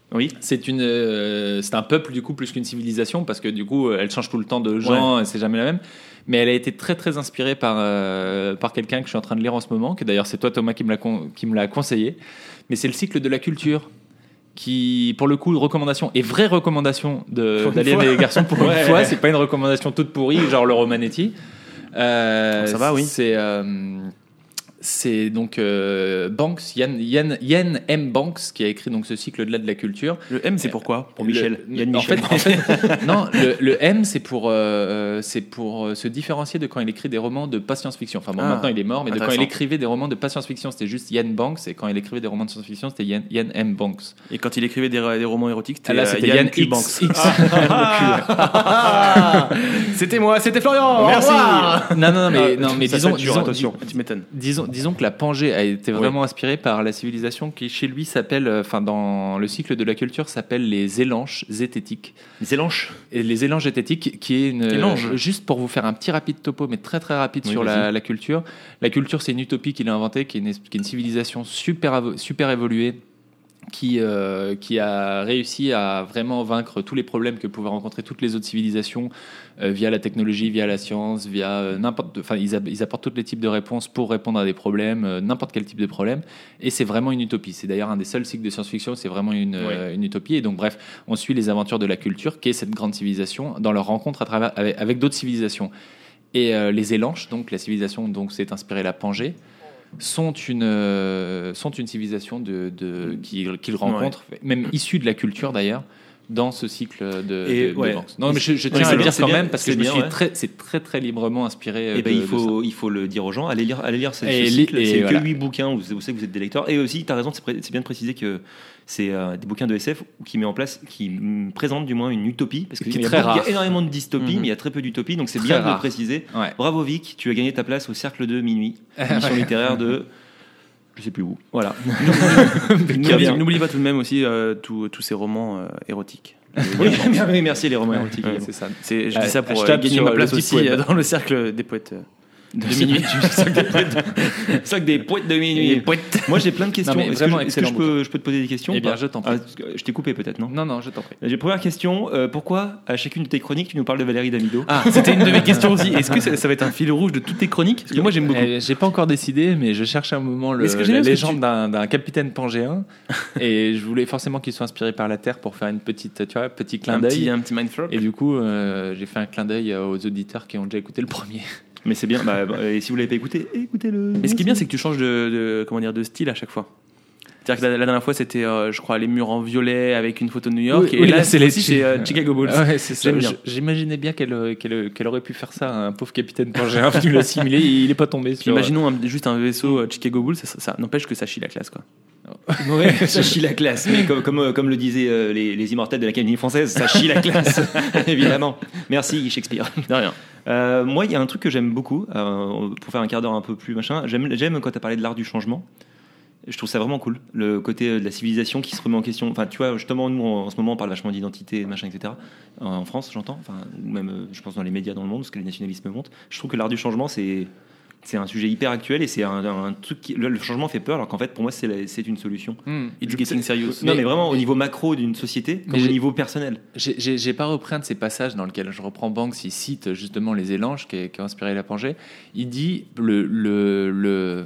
Oui.
C'est une, euh, c'est un peuple du coup plus qu'une civilisation parce que du coup elle change tout le temps de gens,
Ouais.
c'est jamais la même. Mais elle a été très très inspirée par euh, par quelqu'un que je suis en train de lire en ce moment, que d'ailleurs c'est toi Thomas qui me l'a con- qui me l'a conseillé. Mais c'est le cycle de la culture qui, pour le coup, recommandation et vraie recommandation de
Pour une
d'Alien
fois.
et les garçons pour
Ouais.
une fois. C'est pas une recommandation toute pourrie genre le Romanetti. Euh,
Ça va, oui.
C'est euh, c'est donc euh, Banks, Yann, Yann, Yann M. Banks qui a écrit donc ce cycle-là de la culture.
Le M, c'est pourquoi
Pour Michel.
Le-
Yann
en
Michel.
fait, en fait, non, le, le M, c'est pour, euh, c'est pour se différencier de quand il écrit des romans de pas science-fiction. Enfin, bon,
Ah,
maintenant il est mort, mais de quand
intéressant.
il écrivait des romans de pas science-fiction, c'était juste Yann Banks, et quand il écrivait des romans de science-fiction, c'était Yann, Yann M. Banks.
Et quand il écrivait des, des romans érotiques,
Ah, là,
euh,
c'était
Yann
Yann
Q.
X.
Banks.
X.
Ah, c'était moi, c'était Florian. au
Merci.
revoir.
Non, non, non, mais, non, mais
Ça
disons,
sature,
disons,
attention.
Tu m'étonnes.
Disons, disons que la Pangée a été vraiment inspirée par la civilisation qui, chez lui, s'appelle, euh, enfin, dans le cycle de la culture, s'appelle les élanches zététiques.
Les élanches.
Et les élanges zététiques, qui est une.
Élange.
euh, juste pour vous faire un petit rapide topo, mais très très rapide
Oui,
sur
vas-y.
la, la culture. La culture, c'est une utopie qu'il a inventée, qui est une, qui est une civilisation super, avo- super évoluée. Qui, euh, qui a réussi à vraiment vaincre tous les problèmes que pouvaient rencontrer toutes les autres civilisations euh, via la technologie, via la science, via euh, n'importe. Enfin, ils, a- ils apportent tous les types de réponses pour répondre à des problèmes, euh, n'importe quel type de problème. Et c'est vraiment une utopie. C'est d'ailleurs un des seuls cycles de science-fiction. C'est vraiment une, euh, une utopie. Et donc, bref, on suit les aventures de la culture, qui est cette grande civilisation, dans leur rencontre à travers avec, avec d'autres civilisations. Et euh, les Élanches, donc la civilisation dont s'est inspirée la Pangée, sont une, euh, sont une civilisation de, de, qu'ils qu'ils rencontrent, même issue de la culture d'ailleurs, dans ce cycle de,
Et,
de, de
ouais.
Banks. Non, mais je, je
Ouais,
tiens
c'est
à le
bien,
dire
c'est
quand
bien,
même parce que
c'est
je me
bien,
suis
ouais.
très, c'est très très librement inspiré.
Et
de,
ben il
de
faut, il faut le dire aux gens. Allez lire, allez lire ce, ce
Et
cycle.
li- et
C'est
voilà.
que huit bouquins. Vous, vous savez que vous êtes des lecteurs. Et aussi, tu as raison, c'est, pré- c'est bien de préciser que c'est euh, des bouquins de S F qui met en place, qui mm, présentent du moins une utopie, parce
Qui est
qu'il y, a
très
beaucoup- il y a
rare.
énormément de dystopies,
Mhm.
mais il y a très peu d'utopies. Donc c'est
Très
bien de le
rare.
préciser.
ça. Ouais.
Bravo Vic, tu as gagné ta place au cercle de minuit, émission littéraire de, je sais plus où. Voilà. Très bien.
N'oublie pas tout de même aussi euh, tous tous ces romans euh, érotiques.
Oui, oui, merci les romans érotiques.
Ouais,
évidemment.
c'est ça.
C'est, je
Euh,
dis ça pour
je
euh,
tape
gagner
sur
ma
le
place
petit
aussi
poème.
euh, dans le cercle des poètes euh, de minuit.
Sac des poètes, sac des poètes de minuit. Moi j'ai plein de questions.
Non, mais
Est-ce
vraiment
que, je, est-ce que je
excellent
peux, je peux te poser des questions
Eh
ou
bien,
pas
je t'en prie.
Ah, je t'ai coupé peut-être, non?
Non, non, je t'en prie.
J'ai première question. euh, pourquoi à chacune de tes chroniques tu nous parles de Valérie Damido?
Ah, c'était une de mes questions aussi. Est-ce que ça, ça va être un fil rouge de toutes tes chroniques? Parce que moi j'aime beaucoup.
Eh, j'ai pas encore décidé, mais je cherche un moment le,
Mais ce que j'aime
la
bien, c'est que
légende
tu-
d'un, d'un capitaine pangéen, et je voulais forcément qu'il soit inspiré par la Terre pour faire une petite, tu vois, petit clin
Un
d'œil.
petit, un petit mindfuck.
Et du coup, euh, j'ai fait un clin d'œil aux auditeurs qui ont déjà écouté le premier.
Mais c'est bien. Bah, bah, et si vous l'avez pas écouté, écoutez-le.
Mais ce qui est bien, c'est que tu changes de, de- comment dire, de style à chaque fois. C'est-à-dire que la, la dernière fois, c'était, euh, je crois, les murs en violet avec une photo de New York.
Oui,
et
oui,
là,
là,
c'est
c'est
aussi
les-
chez euh, Chicago Bulls.
Ouais, c'est ça.
J'aime bien.
Je- J'imaginais bien qu'elle, qu'elle, qu'elle aurait pu faire ça à un pauvre capitaine pangéen venu l'assimiler. Il est pas tombé
Puis
sur.
imaginons un- juste un vaisseau euh, Chicago Bulls, ça, ça n'empêche que ça chie la classe, quoi.
Ouais, ça chie la classe. Mais comme, comme, euh, comme le disaient euh, les, les immortels de l'Académie française, ça chie la classe. Évidemment. Merci Shakespeare.
De rien.
Euh, moi, il y a un truc que j'aime beaucoup, euh, pour faire un quart d'heure un peu plus machin. J'aime, j'aime quand tu as parlé de l'art du changement. Je trouve ça vraiment cool. Le côté de la civilisation qui se remet en question. Enfin, tu vois, justement, nous, en, en ce moment, on parle vachement d'identité, machin, et cetera. En, en France, j'entends. Enfin, ou même, euh, je pense, dans les médias dans le monde, parce que le nationalisme monte. Je trouve que l'art du changement, c'est. C'est un sujet hyper actuel et c'est un, un truc qui, le, le changement fait peur alors qu'en fait pour moi c'est, la- c'est une solution.
Hmm.
It's getting serious.
Non
Mais-
mais vraiment au niveau macro d'une société comme
Mais
au
j'ai-
niveau personnel.
J'ai, j'ai, j'ai pas repris un de ces passages dans lequel je reprends Banks, il cite justement les élanges qui, a- qui ont inspiré la Pangée. Il dit le, le, le,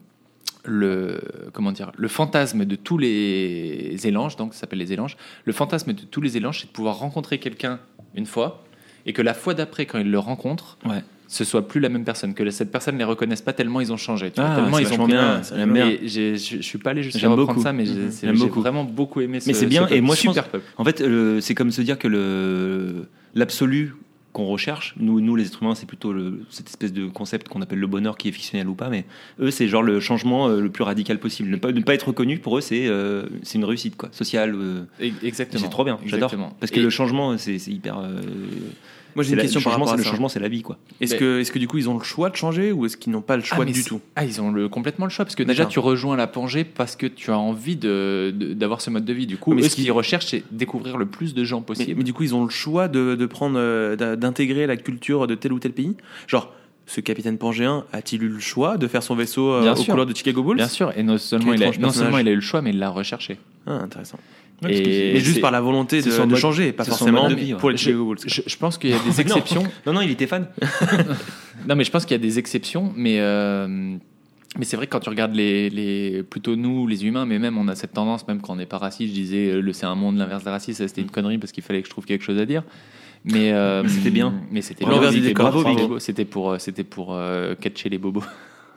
le, comment dire, le fantasme de tous les élanges, donc ça s'appelle les élanges, le fantasme de tous les élanges, c'est de pouvoir rencontrer quelqu'un une fois et que la fois d'après, quand ils le rencontrent,
Ouais.
ce soit plus la même personne, que cette personne ne les reconnaisse pas tellement ils ont changé, tu vois,
Ah,
tellement
c'est
ils ont
vachement
pris
bien,
un-
ça, j'aime bien.
Et j'ai- je je suis pas allé jusqu'à
J'aime
reprendre
beaucoup.
ça, mais j'ai,
Mhm.
c'est-
J'aime
j'ai
beaucoup.
vraiment beaucoup aimé ce
Mais c'est bien,
ce peuple.
et moi, je
super
pense-
peuple.
En fait le, c'est comme se dire que le l'absolu qu'on recherche, nous, nous les êtres humains, c'est plutôt le, cette espèce de concept qu'on appelle le bonheur qui est fictionnel ou pas, mais eux, c'est genre le changement euh, le plus radical possible. Ne pas, ne pas être reconnu, pour eux, c'est, euh, c'est une réussite quoi, sociale. euh,
E- Exactement.
c'est trop bien, j'adore.
Exactement.
Parce que
Et-
le changement, c'est, c'est hyper. euh,
Moi j'ai
c'est
une
la-
question
le
par
changement,
rapport à
c'est-
ça.
Le changement, c'est la vie quoi.
Est-ce
Mais-
que, est-ce que du coup ils ont le choix de changer ou est-ce qu'ils n'ont pas le choix
mais
du
c'est-
tout?
Ah, ils ont le, complètement le choix parce que déjà
D'accord.
tu rejoins la Pangée parce que tu as envie de, de- d'avoir ce mode de vie. Du coup,
Mais
eux,
ce
ce
qui-
qu'ils recherchent, c'est découvrir le plus de gens
Mais,
possible.
mais du coup, ils ont le choix de, de prendre, euh, d'a- d'intégrer la culture de tel ou tel pays. Genre, ce capitaine pangéen a-t-il eu le choix de faire son vaisseau euh,
Bien
aux
sûr.
couleurs de Chicago Bulls?
Bien sûr, et non seulement,
Quel
il a,
étrange
non seulement
personnage.
il a eu le choix, mais il l'a recherché.
Ah, intéressant.
Ouais, parce que c'est-
Mais juste
c'est-
par la volonté de,
c'est son
de
mode-
changer, pas
c'est son
forcément
mode de vie, ouais.
pour les
Je-
Chicago Bulls.
Je, je pense qu'il y a des exceptions.
Non, non, il était fan.
Non, mais je pense qu'il y a des exceptions, mais, euh, mais c'est vrai que quand tu regardes les, les, plutôt nous, les humains, mais même on a cette tendance, même quand on n'est pas raciste, je disais euh, le c'est un monde, l'inverse de raciste, ça c'était une connerie parce qu'il fallait que je trouve quelque chose à dire. Mais euh,
Mais c'était bien.
Mais c'était
L'envers
bien.
du
C'était
décor,
bravo,
bravo.
Vic. C'était pour, euh, c'était pour euh, catcher les bobos.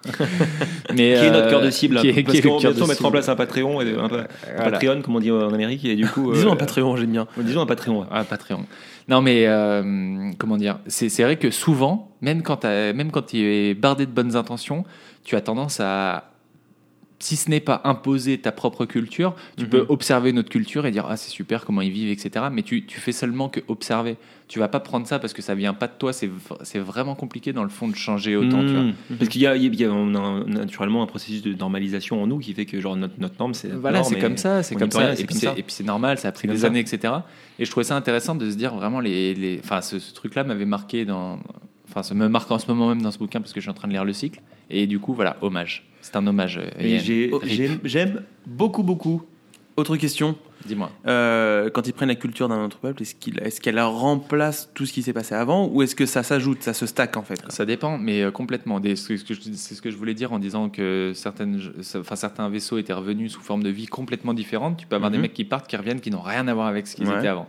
mais,
Qui est notre
euh,
cœur de cible.
qui est-
Parce
qui est
qu'on
le cœur
bientôt
de
mettre en
cible.
place un Patreon, et un, pa-
Voilà.
Patreon, comme on dit en Amérique, et du coup.
Disons
euh,
un Patreon, j'aime bien.
Disons un Patreon. ouais.
Ah, Patreon. Non, mais euh, comment dire, c'est, c'est vrai que souvent, même quand, t'as- même quand tu es bardé de bonnes intentions, tu as tendance à, si ce n'est pas imposer ta propre culture, tu
Mhm.
peux observer notre culture et dire ah c'est super comment ils vivent, et cetera. Mais tu, tu fais seulement que observer. Tu vas pas prendre ça parce que ça vient pas de toi. C'est, v- c'est vraiment compliqué dans le fond de changer autant. Tu vois.
Mmh. Parce qu'il y a, il y a on a un- naturellement un processus de normalisation en nous qui fait que genre notre, notre norme c'est notre
Voilà,
norme
c'est
et
comme ça, c'est
on y
comme
peut
ça.
rien,
et,
c'est
puis
comme
c'est,
ça.
et puis c'est normal, ça a pris
C'est
des
comme ça.
années, et cetera. Et je trouvais ça intéressant de se dire vraiment les, les enfin ce, ce truc-là m'avait marqué dans, enfin ça me marque en ce moment même dans ce bouquin parce que je suis en train de lire le cycle. Et du coup voilà, hommage. C'est un hommage. euh,
Mais
Yann.
j'ai-
Rip.
j'aime, j'aime beaucoup beaucoup.
Autre question.
Dis-moi.
Euh, quand ils prennent la culture d'un autre peuple, est-ce, qu'il, est-ce qu'elle remplace tout ce qui s'est passé avant ou est-ce que ça s'ajoute, ça se stack en fait quoi.
Ça dépend, mais euh, complètement. Des- ce que je- c'est ce que je voulais dire en disant que certaines, enfin, certains vaisseaux étaient revenus sous forme de vie complètement différente. Tu peux avoir
Mhm.
des mecs qui partent, qui reviennent, qui n'ont rien à voir avec ce qu'ils
Ouais.
étaient avant.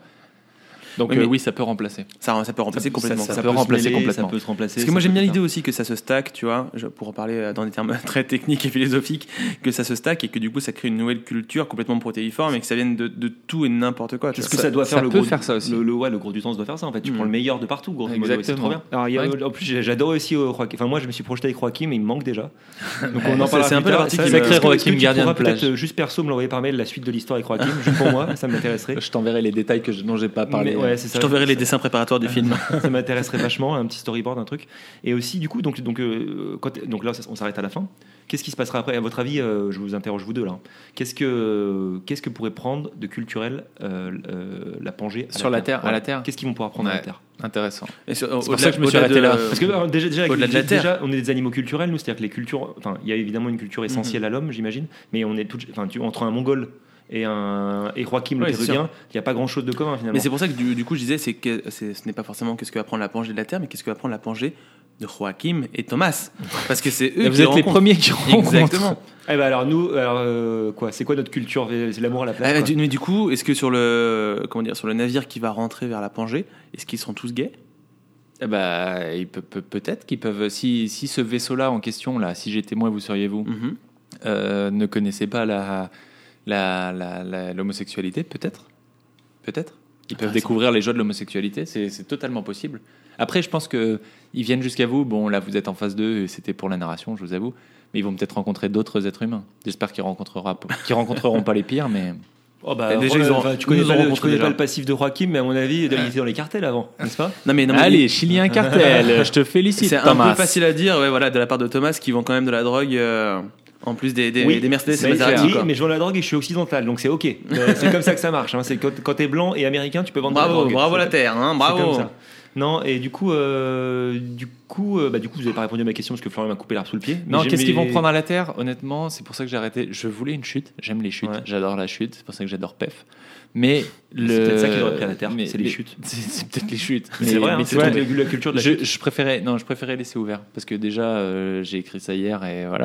Donc
Oui,
euh,
mais-
oui, ça peut remplacer.
Ça, ça peut remplacer
Ça-
complètement.
ça
Ça
peut
peut se
remplacer
mêler,
complètement.
Ça peut se remplacer.
Parce que moi
ça
j'aime
peut
bien
tout
l'idée
ça.
aussi que ça se stack, tu vois, je- pour en parler euh, dans des termes très techniques et philosophiques, que ça se stack et que du coup ça crée une nouvelle culture complètement protéiforme et que ça vienne de, de tout et de n'importe quoi. tu
Parce
vois.
que ça, doit
ça
faire le
peut
gros,
faire ça aussi.
Le, le- ouais, le gros du temps, ça doit faire ça. En fait, tu
Mm.
prends le meilleur de partout, grosso modo, et c'est
Exactement.
trop bien. Alors, il y a-
Ouais.
en plus, j'ai- j'adore aussi euh, Joaquin. Enfin, moi, je me suis projeté avec Joaquin, mais il me manque déjà. Donc, on en
C'est-
parlera
c'est un
plus
peu la
tard.
partie
Ça,
qui
est-ce
me-
que-
Sacré
est-ce que
Joaquin,
tu
gardien
pourras
de plage.
peut-être euh, juste perso me l'envoyer par mail la suite de l'histoire avec Joaquin, juste pour moi, ça m'intéresserait.
Je t'enverrai les détails que je, dont j'ai pas parlé.
Mais ouais, c'est
Je
ça.
t'enverrai les dessins préparatoires du film.
Ça m'intéresserait vachement, un petit storyboard, un truc. Et aussi, du coup, donc, donc, euh, quand, donc là, on s'arrête à la fin. Qu'est-ce qui se passera après? À votre avis, euh, je vous interroge vous deux là. Qu'est-ce que, qu'est-ce que pourrait prendre de culturel euh, euh, la Pangée à
Sur la Terre, à
Ouais.
la Terre.
Qu'est-ce qu'ils vont pouvoir prendre à la
Ouais.
Terre?
Intéressant.
Et sur-
pour
au-delà-
ça que je me suis
au-delà
arrêté
de-
là.
Parce que euh, déjà, déjà,
Au-delà de la
déjà,
Terre.
on est des animaux culturels, nous, c'est-à-dire que les cultures, enfin, il y a évidemment une culture essentielle à l'homme, j'imagine, mais on est tout, enfin, tu, entre un Mongol et un et Joachim le
Ouais, c'est
Péruvien, il n'y a pas grand-chose de commun finalement.
Mais c'est pour ça que du, du coup je disais c'est que c'est- ce n'est pas forcément qu'est-ce que va prendre la Pangée de la Terre, mais qu'est-ce que va prendre la Pangée de Joachim et Thomas. Parce que c'est eux
Là,
qui
vous êtes les
rencontrent.
premiers qui rencontrent.
Exactement.
Eh ben alors nous, alors, euh, quoi, c'est quoi notre culture? C'est l'amour à la place.
Ah,
quoi.
du- mais du coup, est-ce que sur le comment dire sur le navire qui va rentrer vers la Pangée, est-ce qu'ils sont tous gays?
Eh bah, il peut, peut, peut-être qu'ils peuvent. Si, si ce vaisseau-là en question, là, si j'étais moi, vous seriez vous,
Mhm.
euh, ne connaissait pas la, la, la, la- l'homosexualité, peut-être. Peut-être. Ils peuvent
Ah,
découvrir les joies de l'homosexualité, c'est, c'est totalement possible. Après, je pense qu'ils viennent jusqu'à vous. Bon, là, vous êtes en phase deux, et c'était pour la narration, je vous avoue. Mais ils vont peut-être rencontrer d'autres êtres humains. J'espère qu'ils rencontrera, qu'ils rencontreront pas les pires, mais.
Oh bah,
Et déjà,
euh,
ils ont-
enfin, tu
ils
connais,
nous
pas,
ont
le, tu
rencontrés
connais
déjà.
pas le passif de Joachim, mais à mon avis, il était dans les cartels avant, n'est-ce pas?
Non mais, non, mais
Allez, Chilien Cartel, je te félicite,
c'est un
Thomas.
peu facile à dire, ouais, voilà, de la part de Thomas qui vend quand même de la drogue euh, en plus des, des,
Oui,
des Mercedes et
mais,
Maserati.
oui,
quoi.
mais je vends la drogue et je suis occidental, donc c'est ok. Euh, c'est comme ça que ça marche. Hein. C'est quand, quand t'es blanc et américain, tu peux vendre de la
Bravo,
drogue.
bravo
C'est
la
comme-
Terre, hein,
c'est
bravo.
comme ça. Non, et du coup, euh, du coup, euh, bah, du coup, vous n'avez pas répondu à ma question parce que Florian m'a coupé l'arbre sous le pied. Mais
Non,
j'ai-
qu'est-ce qu'ils
mais-
vont prendre à la Terre? Honnêtement, c'est pour ça que j'ai arrêté. Je voulais une chute. J'aime les chutes.
Ouais.
J'adore la chute. C'est pour ça que j'adore P E F. Mais le...
peut-être ça qu'ils auraient pris à la Terre,
mais-
c'est les
mais-
chutes.
C'est, c'est peut-être les chutes.
Mais c'est vrai, hein,
mais
c'est
tu vois,
toute la culture de la
je,
chute.
je préférais, non, je préférais laisser ouvert parce que déjà euh, j'ai écrit ça hier et voilà.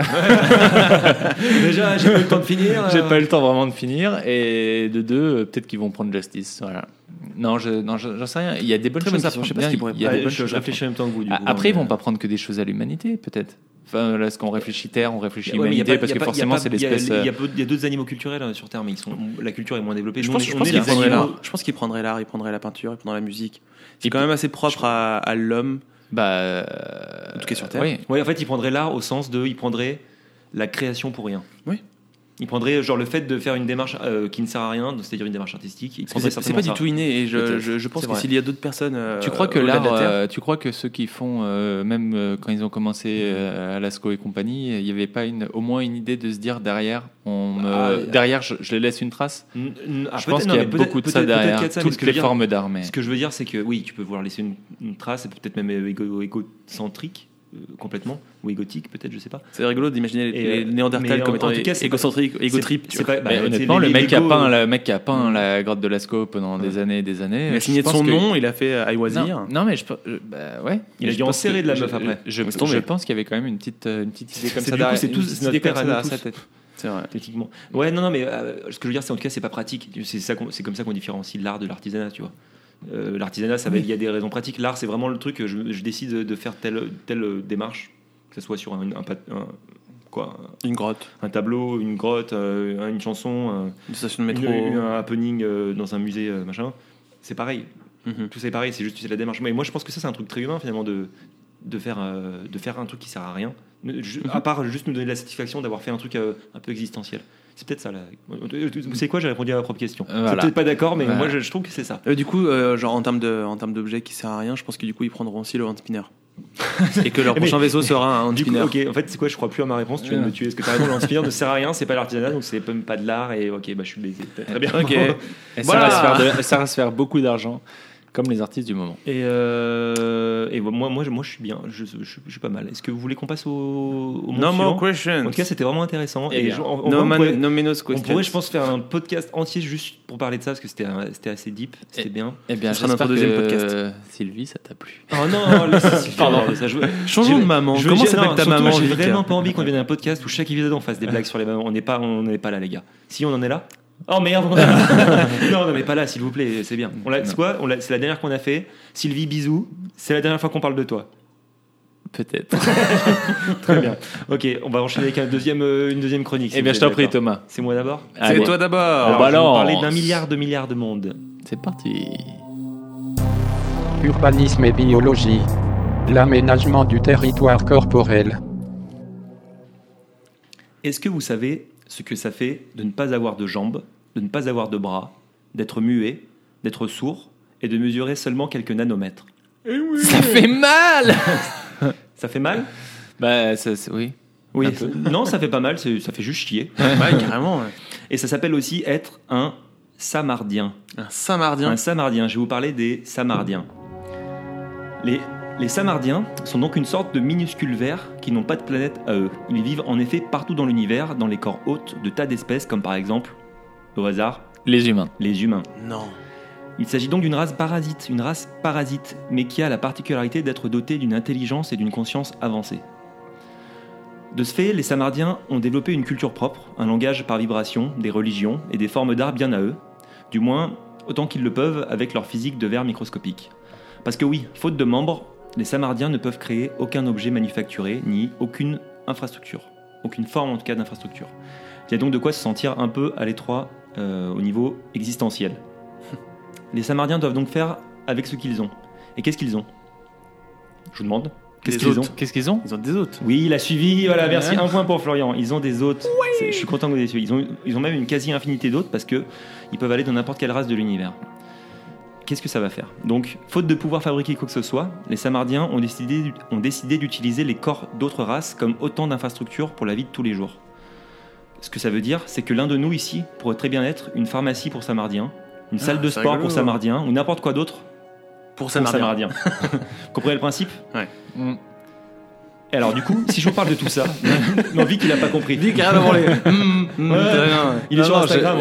Déjà, j'ai pas eu le temps de finir.
J'ai
euh.
pas eu le temps vraiment de finir et de deux, euh, peut-être qu'ils vont prendre Justice. Voilà. Non, je, non, je- j'en sais rien. Il y a des bonnes
Très
choses
bonne
à
question.
prendre.
Je sais pas ce qu'ils pourraient
Il y a
Ah,
des bonnes
je,
choses
je
à
réfléchis en même temps que vous. Du
Ah,
coup,
Après, ils
mais-
vont pas prendre que des choses à l'humanité, peut-être. Enfin, là, ce qu'on réfléchit Terre, on réfléchit
Ouais, mais il y a
humanité
pas-
parce
il y a
que
pas- il y a
forcément,
pas-
c'est
il y a-
l'espèce.
Il y
euh,
a peu- il y a d'autres animaux culturels euh, sur Terre, mais ils sont, la culture est moins développée.
Je
Nous,
pense,
on
je
est-
pense
on est
qu'il
des
prendrait
animaux-
l'art. Je pense qu'il prendrait l'art, il prendrait la peinture, il prendrait la musique. C'est
Et
quand
puis-
même assez propre à, à l'homme.
Bah, euh,
En tout cas, sur Terre.
Oui.
Ouais, en fait, il prendrait l'art au sens de, il prendrait la création pour rien.
Oui.
Il prendrait genre le fait de faire une démarche euh, qui ne sert à rien, c'est-à-dire une démarche artistique. Il
Parce que
prendrait
C'est c'est
certainement
pas du
ça.
tout inné et je,
Peut-être.
je, je pense
C'est
que
vrai.
s'il y a d'autres personnes. euh,
Tu crois que
au-delà de
l'art,
la Terre-
euh, tu crois que ceux qui font, euh, même euh, quand ils ont commencé euh, à Lascaux et compagnie, il n'y avait pas une, au moins une idée de se dire derrière, on me-
Ah,
derrière, je, je les laisse une trace.
N- n- ah,
je
peut-être-
pense
non,
qu'il y a
mais peut-être-
beaucoup de ça
peut-être- peut-être
derrière,
qu'il y a de ça, mais ce
toutes
que je veux
les
dire-
formes d'art. Mais
Ce que je veux dire, c'est que oui, tu peux vouloir laisser une, une trace, et peut-être même égo- égocentrique. complètement, ou égotique peut-être, je sais pas.
C'est rigolo d'imaginer les,
Et,
les Néandertals
mais
comme
en-
étant
en tout cas, c'est
égocentriques,
pas-
égotripes.
C'est pas, bah,
Mais
tu sais,
honnêtement,
les-
le
les
mec, qui a
Lego,
peint,
euh,
le mec qui a peint la grotte de Lascaux pendant des années et des années.
Il a
je
signé de
pense
son
que-
nom, il a fait à loisir.
Non, non, mais je, je- bah ouais.
Il a
Je
dû en
pense
serrer
que-
de la
je-
meuf après.
Je,
Laisse
je,
tomber.
pense qu'il y avait quand même une petite, euh, une petite idée comme
C'est
ça
du coup,
derrière-
c'est tous-
une
c'est
petite
notre
idée comme
père à
ça
nous
derrière
tous.
sa tête.
C'est vrai.
Techniquement. Ouais, non, non, mais euh, ce que je veux dire, c'est en tout cas, c'est pas pratique. C'est ça, qu'on- c'est comme ça qu'on différencie l'art de l'artisanat, tu vois. Euh, l'artisanat, ça va, il y a des raisons pratiques. L'art, c'est vraiment le truc. Je, je décide de faire telle telle démarche, que ce soit sur un, un, pat- un- quoi,
Une grotte,
un tableau, une grotte, euh, une chanson, euh,
une station de
une-
métro.
une- un happening euh, dans un musée, euh, machin. C'est pareil.
Mhm.
Tout ça est pareil. C'est juste c'est la démarche. Mais moi, je pense que ça, c'est un truc très humain finalement de de faire euh, de faire un truc qui sert à rien. Ne- ju- À part juste nous donner la satisfaction d'avoir fait un truc euh, un peu existentiel. C'est peut-être ça. Là. Vous savez quoi? J'ai répondu à ma propre question.
Voilà.
C'est peut-être pas d'accord, mais
Voilà.
moi, je, je trouve que c'est ça.
Euh, du coup, euh, genre en termes de, en termes d'objets qui servent à rien, je pense que du coup ils prendront aussi le hand spinner. Et que leur
Mais-
prochain vaisseau sera un hand
Du coup,
spinner.
ok, en fait, c'est quoi? Je crois plus à ma réponse. Tu viens de me tuer. Est-ce que t'as raison? Le hand-spinner ne sert à rien, c'est pas l'artisanat, donc c'est même pas de l'art. Et ok, bah je suis baisé. Très bien.
Ok.
Et
Voilà.
ça, va se faire de- ça va se faire beaucoup d'argent, comme les artistes du moment.
Et, euh, et moi, moi, je- moi, je suis bien. Je, je, je suis pas mal. Est-ce que vous voulez qu'on passe au, au monde
No
suivant?
more questions.
En tout cas, c'était vraiment intéressant.
Eh
Et
bien.
je- on, on-
No,
on
man,
pourrait,
no menos
on
questions.
pourrait, je pense, faire un podcast entier juste pour parler de ça parce que c'était un- c'était assez deep. C'était
Et-
bien.
Eh bien,
Ce sera notre
j'espère
deuxième
que,
podcast.
euh, Sylvie, ça t'a plu.
Oh non, laissez- Pardon. Ça, je,
Changeons
j'ai-
de maman.
je-
Comment
j'ai-
s'appelle
non,
ta
surtout,
maman,
J'ai
Vic
vraiment pas envie qu'on vienne à un podcast où chaque épisode on fasse des blagues sur les mamans. On n'est pas, on n'est pas là, les gars. Si on en est là. Oh merde. on- non, on n'en est pas là, s'il vous plaît. C'est bien. On l'a, c'est quoi On l'a- C'est la dernière qu'on a fait. Sylvie, bisous. C'est la dernière fois qu'on parle de toi.
Peut-être.
Très bien. Ok, on va enchaîner avec un deuxième, euh, une deuxième chronique. si
Eh bien,
vous
je t'en
êtes
prie,
d'accord.
Thomas.
C'est moi d'abord.
C'est
Allez.
toi d'abord.
Alors,
bah
je vais vous
balance.
parler d'un milliard de milliards de mondes.
C'est parti.
Urbanisme et biologie. L'aménagement du territoire corporel.
Est-ce que vous savez ce que ça fait de ne pas avoir de jambes, de ne pas avoir de bras, d'être muet, d'être sourd et de mesurer seulement quelques nanomètres?
Ça fait mal.
Ça fait mal?
Bah, ça, c'est- oui.
Oui.
Un peu.
Non, ça fait pas mal, c'est- ça fait juste chier.
Ouais, carrément. ouais.
Et ça s'appelle aussi être un samardien.
Un Saint-Mardien.
Un samardiens. Je vais vous parler des samardiens. Les, les samardiens sont donc une sorte de minuscules vers qui n'ont pas de planète à eux. Ils vivent en effet partout dans l'univers, dans les corps hôtes de tas d'espèces, comme par exemple, au hasard,
Les humains.
les humains.
Non.
Il s'agit donc d'une race parasite, une race parasite, mais qui a la particularité d'être dotée d'une intelligence et d'une conscience avancée. De ce fait, les samardiens ont développé une culture propre, un langage par vibration, des religions et des formes d'art bien à eux, du moins autant qu'ils le peuvent avec leur physique de verre microscopique. Parce que oui, faute de membres, les samardiens ne peuvent créer aucun objet manufacturé, ni aucune infrastructure, aucune forme en tout cas d'infrastructure. Il y a donc de quoi se sentir un peu à l'étroit euh, au niveau existentiel. Les samardiens doivent donc faire avec ce qu'ils ont. Et qu'est-ce qu'ils ont? Je vous demande. Qu'est-ce
Des
qu'ils ont?
Qu'est-ce qu'ils ont?
Ils ont des hôtes.
Oui, il a suivi. Voilà, merci.
Ouais.
Un point pour Florian. Ils ont des hôtes. C'est- Je suis content que vous ayez suivi. Ils ont, ils ont même une quasi-infinité d'hôtes parce que ils peuvent aller dans n'importe quelle race de l'univers. Qu'est-ce que ça va faire? Donc, faute de pouvoir fabriquer quoi que ce soit, les samardiens ont décidé, ont décidé d'utiliser les corps d'autres races comme autant d'infrastructures pour la vie de tous les jours. Ce que ça veut dire, c'est que l'un de nous ici pourrait très bien être une pharmacie pour samardiens, une salle
Ah,
de
c'est
sport
rigolo.
pour samardiens ou n'importe quoi d'autre
Pour
pour
Saint-Mardien.
samardiens. Vous comprenez le principe?
Mm.
Et alors, du coup, si je vous parle de tout ça, non, Vic, il n'a pas compris.
Vic, arrête d'avoir les. Hum, hum,
Ouais.
très bien.
Il est
Non,
sur
non,
Instagram,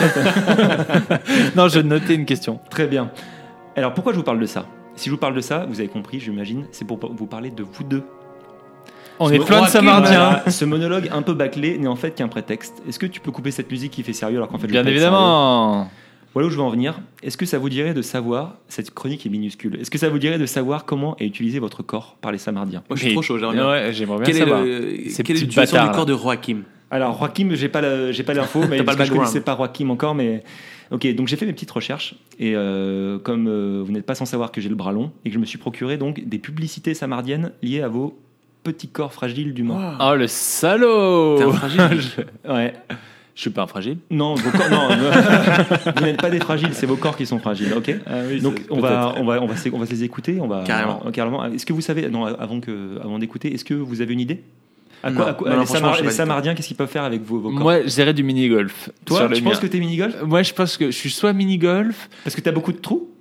je-
ouais.
Non, je notais une question.
Très bien. Alors, pourquoi je vous parle de ça? Si je vous parle de ça, vous avez compris, j'imagine, c'est pour vous parler de vous deux.
On
Ce
est
mo-
plein de samardiens.
Voilà, ce monologue un peu bâclé n'est en fait qu'un prétexte. Est-ce que tu peux couper cette musique qui fait sérieux alors qu'en fait je
Bien
veux pas être
évidemment.
sérieux? Voilà où je veux en venir. Est-ce que ça vous dirait de savoir, cette chronique est minuscule, est-ce que ça vous dirait de savoir comment est utilisé votre corps par les samardiens?
Moi, je suis
Et-
trop chaud, j'aimerais bien.
Ouais, j'aimerais bien
Quel est
savoir.
le-
Ces
quelle est
petits
l'utilisation
bâtards,
du corps
là.
de Joachim?
Alors, Joachim, j'ai pas la- j'ai pas l'info, mais
T'as pas
parce
le
que je
background.
connaissais pas Joachim encore, mais ok. Donc j'ai fait mes petites recherches et euh, comme euh, vous n'êtes pas sans savoir que j'ai le bras long et que je me suis procuré donc des publicités samardiennes liées à vos petits corps fragiles d'humains.
Oh le salaud.
T'es un fragile.
je...
Ouais.
je suis pas un fragile.
Non, vos corps, non, non. Vous n'êtes pas des fragiles, c'est vos corps qui sont fragiles. Ok. Donc on va, on va, on va, se- on va se les écouter. On va
Carrément.
euh, carrément. Est-ce que vous savez, non, avant que, avant d'écouter, est-ce que vous avez une idée? À quoi,
Non.
à quoi-
Non, non,
les,
franchement,
Samar-
je sais
les
pas du
samardiens, qu'est-ce qu'ils peuvent faire avec vos, vos corps?
Moi, j'irais du mini-golf.
Toi,
sur le
tu penses
mien.
que t'es mini-golf
Moi, je pense que je suis soit mini-golf.
parce que t'as beaucoup de trous?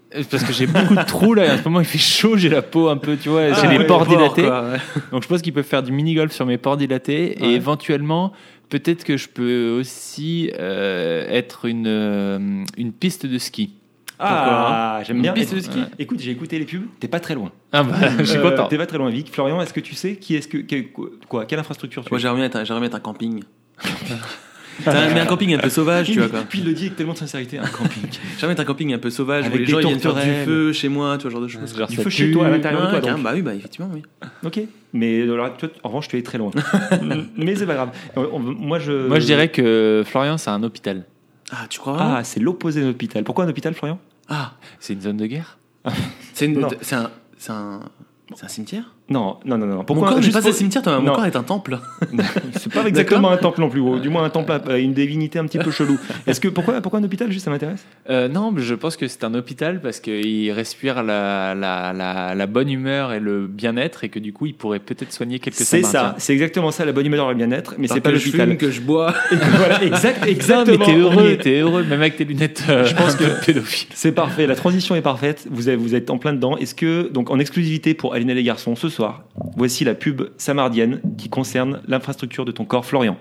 Parce que j'ai beaucoup de trous là, et en ce moment il fait chaud, j'ai la peau un peu, tu vois, j'ai
Ah,
les
ouais,
pores
les pores,
dilatés.
quoi, ouais.
Donc je pense qu'il peut faire du mini-golf sur mes pores dilatés
Ouais.
et éventuellement, peut-être que je peux aussi euh, être une, euh, une piste de ski.
Ah, j'aime bien.
Une piste de ski.
Ouais. Écoute, j'ai écouté les pubs. T'es pas très loin.
Ah bah, je suis
Euh,
content.
T'es pas très loin, Vic. Florian, est-ce que tu sais qui est-ce que quel- quoi quelle infrastructure tu
Moi,
as
j'aimerais bien être un- j'aimerais bien être un camping. T'as- Mais un camping un peu sauvage, tu vois quoi.
Puis il le dit avec tellement de sincérité, un camping.
J'aimerais être un camping un peu sauvage
Avec
où les
des
gens ils viennent faire du
tourterelles.
feu chez moi, tu vois, ce genre de choses.
Genre,
Du
ça
feu
pue.
chez toi à l'intérieur de
Ouais,
toi.
carrément,
donc.
bah oui, bah effectivement, oui.
Ok. Mais alors, toi, en revanche, tu es très loin. Mais c'est pas grave. On- on- moi, je.
Moi je dirais que Florian c'est un hôpital.
Ah, tu crois vraiment
Ah, c'est l'opposé d'un hôpital. Pourquoi un hôpital, Florian?
Ah,
C'est une zone de guerre.
c'est une-
Non.
c'est un, c'est un, c'est un cimetière.
Non, non, non, non.
Mon
Pourquoi
corps n'est
juste
pas
pour-
un cimetière, toi. Mon
Non.
corps est un temple.
C'est pas exactement un temple non plus, ou du moins un temple à une divinité un petit peu chelou. Est-ce que pourquoi pourquoi un hôpital, juste ça m'intéresse?
Euh, non, mais je pense que c'est un hôpital parce qu'il respire la, la, la, la bonne humeur et le bien-être et que du coup il pourrait peut-être soigner quelques
C'est ça,
Samaritains.
c'est exactement ça, la bonne humeur et le bien-être, mais c'est
Parce
pas
que je
l'hôpital.
fume, que je bois.
Voilà, exact,
Non,
exactement.
mais t'es
On y
heureux,
est.
t'es heureux, même avec tes lunettes. euh,
Je pense que-
pédophile.
C'est parfait, la transition est parfaite. Vous êtes, vous êtes en plein dedans. Est-ce que donc en exclusivité pour Aline et les garçons ce soir, voici la pub samardienne qui concerne l'infrastructure de ton corps, Florian.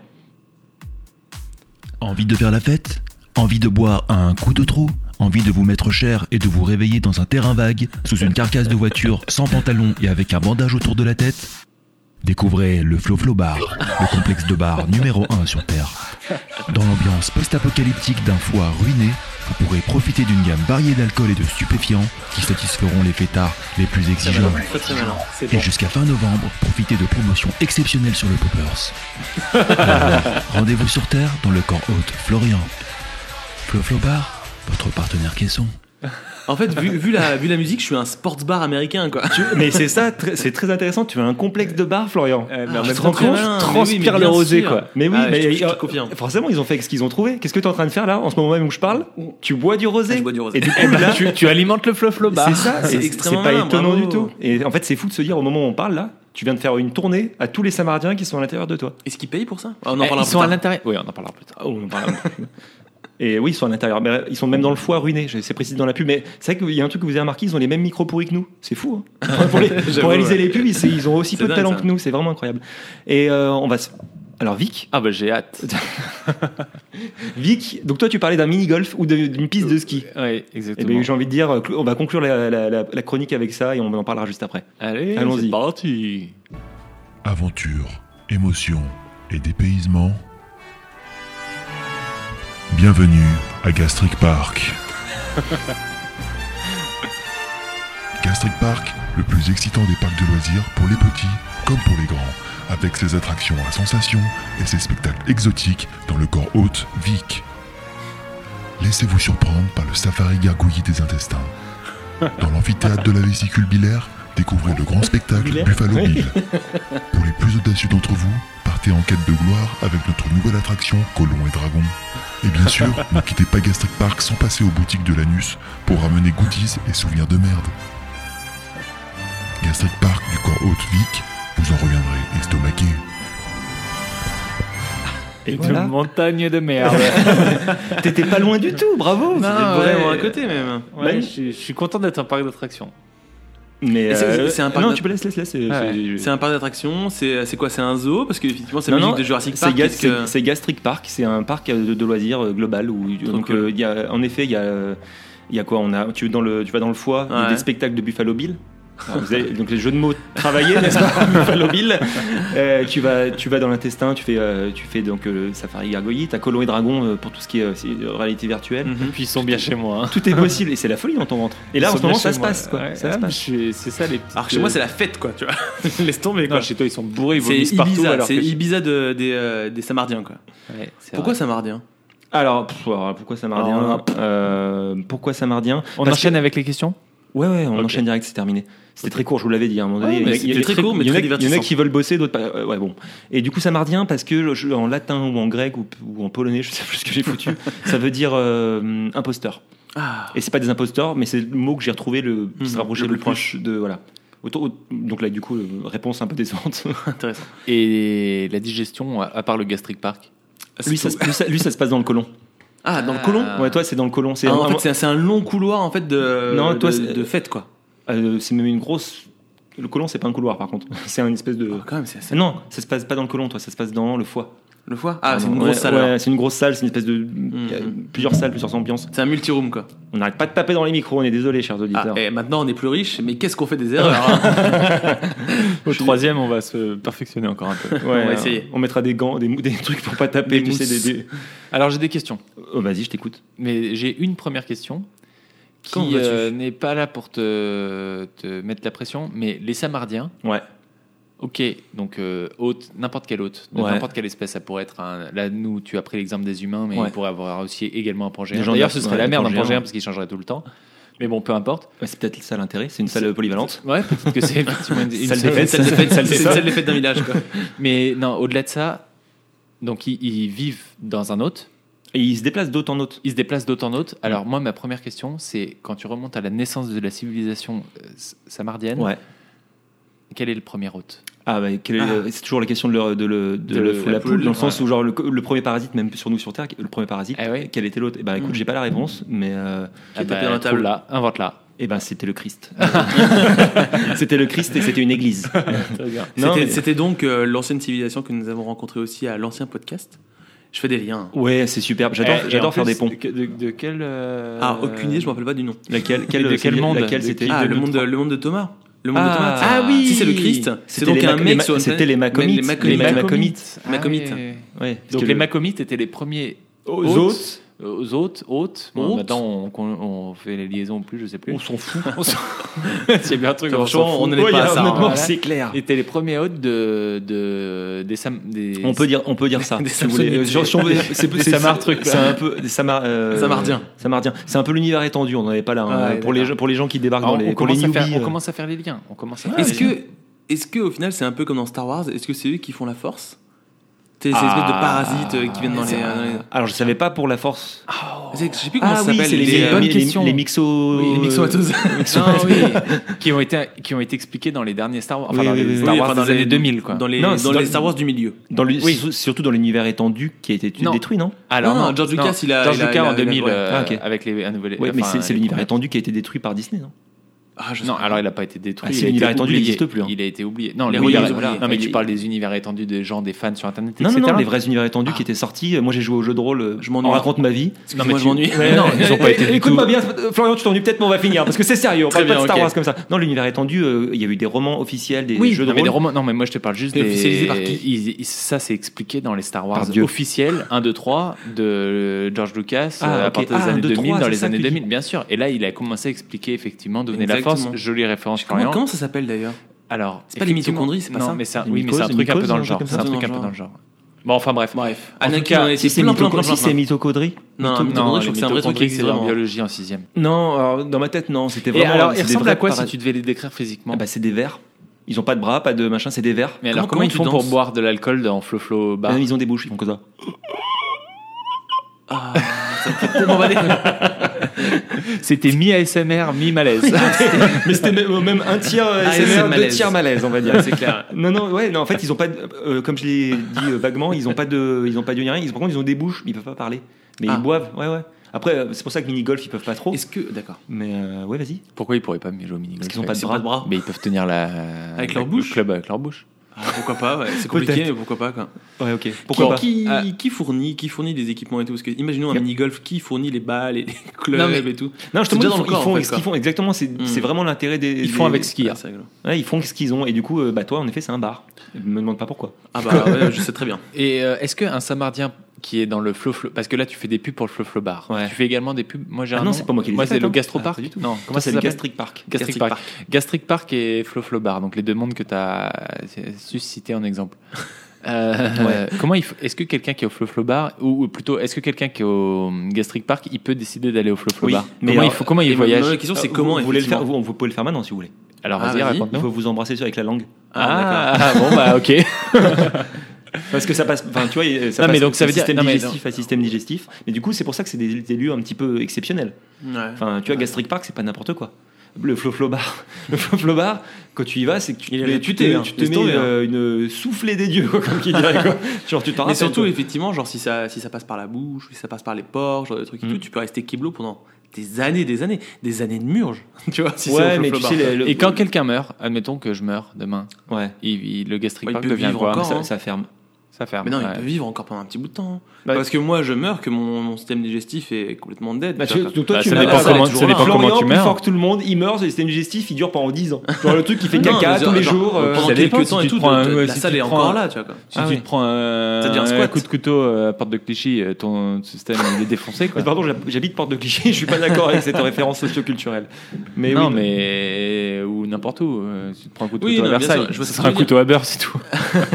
Envie de faire la fête? Envie de boire un coup de trou? Envie de vous mettre cher et de vous réveiller dans un terrain vague, sous une carcasse de voiture, sans pantalon et avec un bandage autour de la tête? Découvrez le Flo Flo Bar, le complexe de bar numéro un sur Terre. Dans l'ambiance post-apocalyptique d'un foie ruiné, vous pourrez profiter d'une gamme variée d'alcool et de stupéfiants qui satisferont les fêtards les plus exigeants.
Très très malin.
Et jusqu'à fin novembre, profitez de promotions exceptionnelles sur le Poppers. Alors, rendez-vous sur Terre dans le corps hôte Florian. Flo Flo Bar, votre partenaire caisson.
En fait, vu, vu, la, vu la musique, je suis un sports bar américain, quoi.
Mais c'est ça, tr- c'est très intéressant. Tu as un complexe de bar, Florian.
Euh, mais
Ah,
en
je
même
te
temps,
comprends
trans-
bien, mais
transpire
oui, mais
le
bien
rosé,
sûr.
quoi.
Mais oui,
Ah,
mais
je te- je te
euh,
confirme.
forcément, ils ont fait ce qu'ils ont trouvé. Qu'est-ce que tu es en train de faire là, en ce moment même où je parle? Tu bois du rosé.
Ah, je bois du rosé.
Et du coup, là,
tu, tu alimentes le Flo Flo Bar.
c'est ça,
c'est
c'est
extrêmement
c'est pas
malin,
étonnant
bravo.
du tout. Et en fait, c'est fou de se dire au moment où on parle là, tu viens de faire une tournée à tous les Samardiens qui sont à l'intérieur de toi.
Est-ce qu'ils payent pour ça? Ah, on en
Eh,
parlera
ils
plus
sont à
tard.
l'intérieur. Oui, on en parlera plus tard.
Ah, on en parle. Et oui, ils sont à l'intérieur. Mais ils sont même dans le foie ruiné. Je- C'est précis dans la pub. Mais c'est vrai qu'il y a un truc que vous avez remarqué, ils ont les mêmes micros pourris que nous. C'est fou. Hein. pour, les- pour
J'avoue,
réaliser
ouais.
les pubs, ils, ils ont aussi
C'est
peu de
dingue,
talent
ça.
que nous. C'est vraiment incroyable. Et euh, on va. Se... Alors Vic,
Ah bah j'ai hâte.
Vic. Donc toi, tu parlais d'un mini golf ou de- d'une piste de ski.
Oui,
Eh
exactement.
bien, j'ai envie de dire, on va conclure la, la- la- la chronique avec ça et on en parlera juste après.
Allez,
Allons-y.
c'est parti.
Aventure, émotion et dépaysement. Bienvenue à Gastric Park. Gastric Park, le plus excitant des parcs de loisirs pour les petits comme pour les grands, avec ses attractions à sensations et ses spectacles exotiques dans le corps hôte Vic. Laissez-vous surprendre par le safari gargouillis des intestins. Dans l'amphithéâtre de la vésicule biliaire, découvrez le grand spectacle
Biliaire
Buffalo
Oui.
Bill. Pour les plus audacieux d'entre vous, partez en quête de gloire avec notre nouvelle attraction Colon et Dragon. Et bien sûr, ne quittez pas Gastric Park sans passer aux boutiques de l'Anus pour ramener goodies et souvenirs de merde. Gastric Park du corps haute Vic, vous en reviendrez estomaqué.
Et
Une
voilà.
montagne de merde.
T'étais pas loin du tout. Bravo.
Non,
C'est
ouais.
vraiment à côté, même.
Ouais,
Ben-
je, suis- je suis content d'être un parc d'attractions.
Mais
Et c'est-
euh,
c'est un parc
non,
d'at-
tu peux laisser, laisse, laisse. c'est-
Ouais.
c'est-
C'est un parc d'attractions, c'est c'est quoi? C'est un zoo? Parce qu'effectivement, c'est
Non,
la musique
non,
de Jurassic
c'est
Park.
Gas-
qu'est-ce que-
c'est- c'est Gastric Park, c'est un parc de, de loisirs euh, global où donc
cool.
euh, il y a en effet il y a euh, il y a quoi on a tu dans le tu vas dans le foie il y a
Ouais.
des spectacles de Buffalo Bill. Alors, vous avez- donc les jeux de mots travaillés n'est-ce pas Buffalo Bill. Euh, tu vas tu vas dans l'intestin, tu fais euh, tu fais donc euh, le safari gargouillis, t'as Colon et Dragon euh, pour tout ce qui est euh, c'est, euh, réalité virtuelle.
Mhm.
Puis ils sont bien chez moi. hein.
Tout est possible et c'est la folie dans ton ventre. Et là
Ils
en
sont
ce moment
bien
ça
chez
se
moi.
passe quoi.
Ouais,
Ça
ah,
se
mais
passe.
je suis- C'est ça les petites.
Alors chez moi, c'est la fête, quoi, tu vois. Laisse tomber, quoi.
Non, chez toi ils sont bourrés, ils
C'est
vomissent partout.
Ibiza,
alors
c'est
que-
Ibiza de- des, euh, des Samardiens, quoi.
Ouais, c'est
Pourquoi
vrai.
Samardiens?
Alors, pff, alors, pourquoi Samardien
Alors,
euh, Pourquoi Samardien
On
Parce
enchaîne avec les questions.
Ouais, ouais, on
Ok.
enchaîne direct, c'est terminé. C'était très court, je vous l'avais dit à un moment donné.
Ouais,
Il y en a-
mais
il y a-
c'était très court, mais
il y en a-
très
Il y en a
divertissant.
qui veulent bosser, d'autres pas. euh, ouais, bon. Et du coup, samardien, parce que je- en latin ou en grec ou, ou en polonais, je sais plus ce que j'ai foutu, ça veut dire euh, imposteur.
Ah,
Et c'est pas des imposteurs, mais c'est le mot que j'ai retrouvé le, qui se
Mhm,
rapprochait
le
le,
plus
plus
proche.
de. Voilà. Autant- au- donc là, du coup, euh, réponse un peu décevante.
intéressant.
Et la digestion, à à part le gastric park.
lui, ça, se- lui, ça, lui, ça se passe dans le côlon.
Ah, dans le côlon.
Ouais, toi, c'est dans le côlon. C'est
Ah, en
un-
fait, c'est, c'est un long couloir en fait de,
Non, toi,
de,
c'est-
de fête quoi.
euh, c'est même une grosse. Le côlon, c'est pas un couloir, par contre. C'est une espèce de.
Ah, quand même, c'est assez...
Non, ça se passe pas dans le côlon, toi. Ça se passe dans le foie.
Le foie. Ah, c'est
Pardon.
une grosse
Ouais,
salle.
Ouais,
alors.
c'est une grosse salle. C'est une espèce de. Il y a plusieurs salles, plusieurs ambiances.
C'est un multi-room quoi.
On n'arrête pas de taper dans les micros. On est désolé, chers
Ah,
auditeurs.
et maintenant on est plus riche, mais qu'est-ce qu'on fait des erreurs hein.
Au troisième, on va se perfectionner encore un peu.
Ouais,
on va
euh,
essayer.
On mettra des gants, des, mou- des trucs pour pas taper.
Des
tu sais,
mousses.
des- des-
Alors j'ai des questions,
Oh, vas-y, je t'écoute.
mais j'ai une première question
Comment
qui
vas-tu
euh, n'est pas là pour te, te mettre la pression, mais les Samardiens,
Ouais.
ok, donc euh, hôte, n'importe quelle hôte, de
Ouais.
n'importe quelle espèce, ça pourrait être un. Là, nous, tu as pris l'exemple des humains, mais
Ouais.
il pourrait avoir aussi également un pangéen.
Des gens
D'ailleurs,
de-
ce serait
ouais,
la
des
merde un
pangéens,
pangéen
ouais.
parce qu'il changerait tout le temps. Mais bon, peu importe.
Ouais, c'est peut-être ça l'intérêt. C'est une salle polyvalente.
Ouais, peut-être que c'est effectivement une, une
Salle
salle-
des fêtes,
salle des fêtes, salle des
C'est
fêtes.
c'est les fêtes d'un village quoi.
Mais non, au-delà de ça, donc ils, ils vivent dans un hôte.
Et il se déplace d'autre en autre.
Ils se déplacent d'hôte en hôte. Alors moi, ma première question, c'est quand tu remontes à la naissance de la civilisation euh, s- samardienne,
Ouais.
quel est le premier hôte?
Ah, bah, quel est-
Ah.
c'est toujours la question de le, de le, de
De
le
le-
fou
la
la poule,
poule,
dans le sens
ouais.
où, genre, le, le premier parasite, même sur nous sur Terre, le premier parasite,
Ah ouais.
quel était l'autre? Et ben, écoute,
Mm.
j'ai pas la réponse, mais. Euh,
Ah
tapé dans la table.
là, invente-la.
et ben, c'était le Christ. C'était le Christ et c'était une église. Non,
C'était,
mais-
c'était donc euh, l'ancienne civilisation que nous avons rencontrée aussi à l'ancien podcast. Je fais des liens.
Ouais, c'est superbe. J'adore,
Eh, et
j'adore
en
faire
plus,
des ponts.
que- De, de quel euh,
Ah, aucune idée, je me rappelle pas du nom.
Laquelle, quel,
de quel monde?
Laquelle
De
c'était?
qui?
Ah,
de
le
nous
monde,
trois.
le monde de Thomas. Le monde
Ah.
de Thomas.
Ah
oui.
Si c'est le Christ, c'est
C'était
donc
les
un
Mac-
mec
les
sur
Ma-
une
c'était les
planète-
Macomites.
Les Macomites.
Les Macomites.
Ah,
Macomites.
ouais.
Ouais, parce
Donc
que
les
le-
Macomites étaient les premiers
aux
hôtes.
autres,
Aux hôtes, hôtes. Bon,
Hôtes.
maintenant on, on- on fait les liaisons ou plus, je sais plus.
on s'en fout.
On s'en- S'il y a bien un truc, on s'en
Franchement,
fout.
on n'allait
Ouais,
pas
y a-
à ça. hein.
honnêtement,
Voilà.
c'est clair.
Étaient les premiers hôtes de, de des, Sam, des
On peut dire, on peut dire ça.
Des
si vous voulez.
Samsonides.
Genre, si on veut- c'est
Des
c'est-
Samar trucs,
C'est un peu des Samar. euh,
Samardiens.
Samardiens. C'est un peu l'univers étendu. On n'en avait pas là. hein.
Ouais,
pour les
d'accord.
gens, pour les gens qui débarquent
Alors,
dans les,
on,
pour les
commence à faire,
newbies,
on
euh,
commence à faire les liens. On commence à faire
Est-ce
les liens.
que, est-ce que au final c'est un peu comme dans Star Wars? Est-ce que c'est eux qui font la Force? C'est ces
Ah.
espèces de parasites euh, qui viennent dans les.
c'est-
dans les-
Alors, je savais pas pour la force.
C'est- Je sais plus comment
Ah
ça
oui,
s'appelle.
c'est les,
les-
les,
bonne
les-
question.
les mixo.
Oui, les mixomatoses.
Non, oui, qui ont été qui ont été expliqués dans les derniers Star Wars, enfin
Oui,
dans
oui,
les
oui,
Star
oui,
Wars
enfin,
des années deux mille quoi.
Dans les,
Non,
dans
c'est
les
dans-
Star Wars du milieu.
Dans le,
Oui.
sur- surtout dans l'univers étendu qui a été
Non.
détruit, non?
Alors
Non,
non,
non, George Lucas, il a-
George
il a-
Lucas
il a-
en
il a-
deux mille
ouais.
euh,
Ah, ok.
avec les un nouvel.
Ouais, mais
enfin,
c'est c'est
les
l'univers
premiers.
étendu qui a été détruit par Disney, non?
Ah, je sais
Non,
pas.
alors il n'a pas été détruit.
Ah, si
il a
l'univers
été
étendu
oublié.
n'existe plus, hein.
Il a été oublié. Non, les
Oui,
univers-
ils ont oublié.
non, mais
Il-
tu parles des univers étendus des gens, des fans sur Internet,
Non, non,
et cetera.
non, les vrais univers étendus qui étaient sortis. Moi, j'ai joué au jeu de rôle. euh,
Je m'ennuie.
On raconte ma vie.
Non, mais
Excuse-moi,
tu-
je m'ennuie.
Ouais, non, ils ont pas été du
Écoute-moi
tout.
bien, euh, Florian, tu t'ennuies peut-être, mais on va finir parce que c'est sérieux. On
Très
parle pas de
bien,
Star
ok.
Wars comme ça. Non, l'univers étendu, euh, il y a eu des romans officiels, des
Oui,
jeux de
non, mais des
rôle.
romans. Non, mais moi je te parle juste
C'est
des.
officialisé par qui
ils- ils- ça, c'est expliqué dans les Star Wars
Par Dieu.
officiels un, deux, trois de George Lucas
Ah,
euh, à
ok.
partir des
Ah, un,
années
deux,
deux mille,
trois,
dans
c'est
les
ça
années
que tu
deux mille, bien sûr. Et là, il a commencé à expliquer effectivement d'où venait la
Exactement.
force. Jolie référence,
Comment,
Florian.
comment ça s'appelle d'ailleurs?
Alors,
C'est pas les
effectivement-
mitochondries, c'est pas
non,
ça
mais c'est un-
Les
oui, mais c'est un
mycoses,
truc un peu
mycoses,
dans
un
le
truc
genre.
comme
C'est
ça.
un truc un
Dans
peu
le
dans le genre. Bon, enfin bref.
Bref.
En tout
Anakin
cas,
a été
Si c'est
plein, plein,
mitochondrie,
plein,
si
plein,
c'est
plein.
mitochondrie.
Non,
Mytho-
mitochondrie,
Non,
je
les
crois que c'est un vrai truc qui
mitochondries,
existe
c'est en
vraiment.
biologie en sixième.
Non, alors, dans ma tête, non. C'était
Et
vraiment.
alors,
c'est
il
des
ressemble
vrais
à quoi si
parasites.
tu devais les décrire physiquement?
Ah bah, c'est des vers. Ils ont pas de bras, pas de machin, c'est des vers.
Mais alors,
comment-
comment ils
comment
font
tu
pour
danses
boire de l'alcool dans Flo Flo Bar?
Ils ont des bouches, ils font comme ça.
Ah, ça me fait tellement bader.
C'était mi-A S M R, mi-malaise.
Mais c'était même, même un tiers
Ah,
S M R,
c'est
deux
malaise.
tiers malaise, on va dire.
C'est clair.
Non, non, ouais, non, en fait, ils ont pas, de- euh, comme je l'ai dit euh, vaguement, ils ont pas de, ils ont pas de rien. Ils, par contre, ils ont des bouches, mais ils peuvent pas parler. Mais
Ah.
ils boivent, ouais, ouais. Après, euh, c'est pour ça que mini golf, ils peuvent pas trop.
Est-ce que. D'accord.
Mais euh, ouais, vas-y.
Pourquoi ils pourraient pas jouer au mini-golf?
Parce qu'ils ont pas de
Ils ont
bras.
pas de bras.
Mais ils peuvent tenir la.
Avec leur
le
bouche
club avec leur bouche.
Ah, pourquoi pas, ouais. C'est compliqué,
Peut-être.
mais pourquoi pas, quoi.
Ouais, ok. Pourquoi
qui,
pas
qui, qui fournit, qui fournit des équipements et tout? Parce que imaginons un
Yep.
mini-golf, qui fournit les balles et les clubs
Non, mais-
et tout?
Non, je te
C'est déjà
montre,
dans
ils
le corps,
font
en fait,
ce qu'ils
quoi.
font exactement. C'est
Mm.
c'est vraiment l'intérêt des.
Ils font
des-
avec ce qu'il y a.
Ah, c'est rigolo.
Ouais, ils font ce qu'ils ont. Et du coup, euh, bah toi, en effet, c'est un bar. Me demande pas pourquoi.
Ah bah ouais, je sais très bien.
Et euh, est-ce qu'un Samardien qui est dans le Flo Flo. Parce que là, tu fais des pubs pour le Flo Flo Bar.
Ouais.
Tu fais également des pubs. Moi, j'ai
Ah
un
non,
nom.
c'est pas moi qui les ai
Moi, c'est
faites,
le
hein.
Gastro
Ah,
Park.
pas du tout.
Non, comment
Moi,
ça
c'est le
s'appelle?
Gastric Park.
Gastric
Gastric
Park.
Park.
Gastric Park et Flo Flo Bar, donc les deux mondes que tu as suscité en exemple. Euh,
Ouais.
Comment il faut- est-ce que quelqu'un qui est au Flo Flo Bar, ou, ou plutôt est-ce que quelqu'un qui est au Gastric Park, il peut décider d'aller au Flo Flo
Oui,
Bar?
mais
Comment
alors-
il faut comment il
Et
voyage?
ma question, c'est
Euh,
comment
vous, vous voulez le faire,
effectivement
vous, vous pouvez le faire maintenant si vous voulez.
Alors
Ah,
vas-y,
vas-y.
Il
raconte-nous.
faut vous embrasser avec la langue.
Ah,
Ah, bon bah ok.
Parce que ça passe, enfin tu vois, ça
Non,
passe
mais donc, ça veut
de
dire-
système
non, mais
digestif à système digestif. Mais du coup, c'est pour ça que c'est des, des lieux un petit peu exceptionnels.
d'accord. Ouais.
Enfin, tu vois, Gastric Park, c'est pas n'importe quoi. le Flo-Flo Bar. Le Flo-Flo Bar, quand tu y vas, c'est que tu,
Il est
te-
réputé,
tu te,
hein.
tu te
Laisse
mets
tomber,
euh, une soufflée des dieux, quoi, comme qui dirait, quoi. Genre, tu t'en
Mais
rappelles,
surtout,
toi.
effectivement, genre si ça, si ça passe par la bouche, ou si ça passe par les pores, genre des trucs et
Mm.
tout, tu peux rester kiblo pendant des années, des années, des années de murge. Tu vois, si c'est
Ouais,
au
mais tu
Flo-Flo
sais,
Bar.
le- le-
Et quand quelqu'un meurt, admettons que je meurs demain,
Ouais,
il, il- le gastric
Ouais, il
park
peut
devient
vivre
quoi
encore,
ça,
hein.
ça ferme.
Ça ferme.
Mais non,
ouais.
il peut vivre encore pendant un petit bout de temps.
Bah,
Parce que moi, je meurs, que mon, mon système digestif est complètement dead.
Bah,
tu
tu,
vois.
donc toi,
Bah,
tu
ça
meurs,
dépend
ça,
comment-
toujours
ça dépend
là.
comment
Florian,
tu
plus
meurs.
fort que tout le monde, il meurt, le système digestif, il dure pendant dix ans. Genre le truc qui fait
Non,
caca
mais
tous les
genre,
jours. euh,
pendant
ça
quelques
dépend,
temps
si
et
tu
tout,
prends un-
de- de-
ouais,
la
si
salle
tu
est
prends
encore
un-
là, tu vois. Quoi.
Si
Ah
tu
oui.
te prends un,
Ça devient un
un
squat.
coup de couteau à porte de Clichy, euh, ton système il est défoncé quoi.
Pardon, j'hab- j'habite Porte de Clichy, je suis pas d'accord avec cette référence socio-culturelle. Mais
non
oui,
mais ou n'importe où. euh, Si tu te prends un coup de
Oui,
couteau
non,
à
bien
Versailles,
sûr, je vois
ce
ce
sera un
que tu veux
couteau à beurre c'est tout.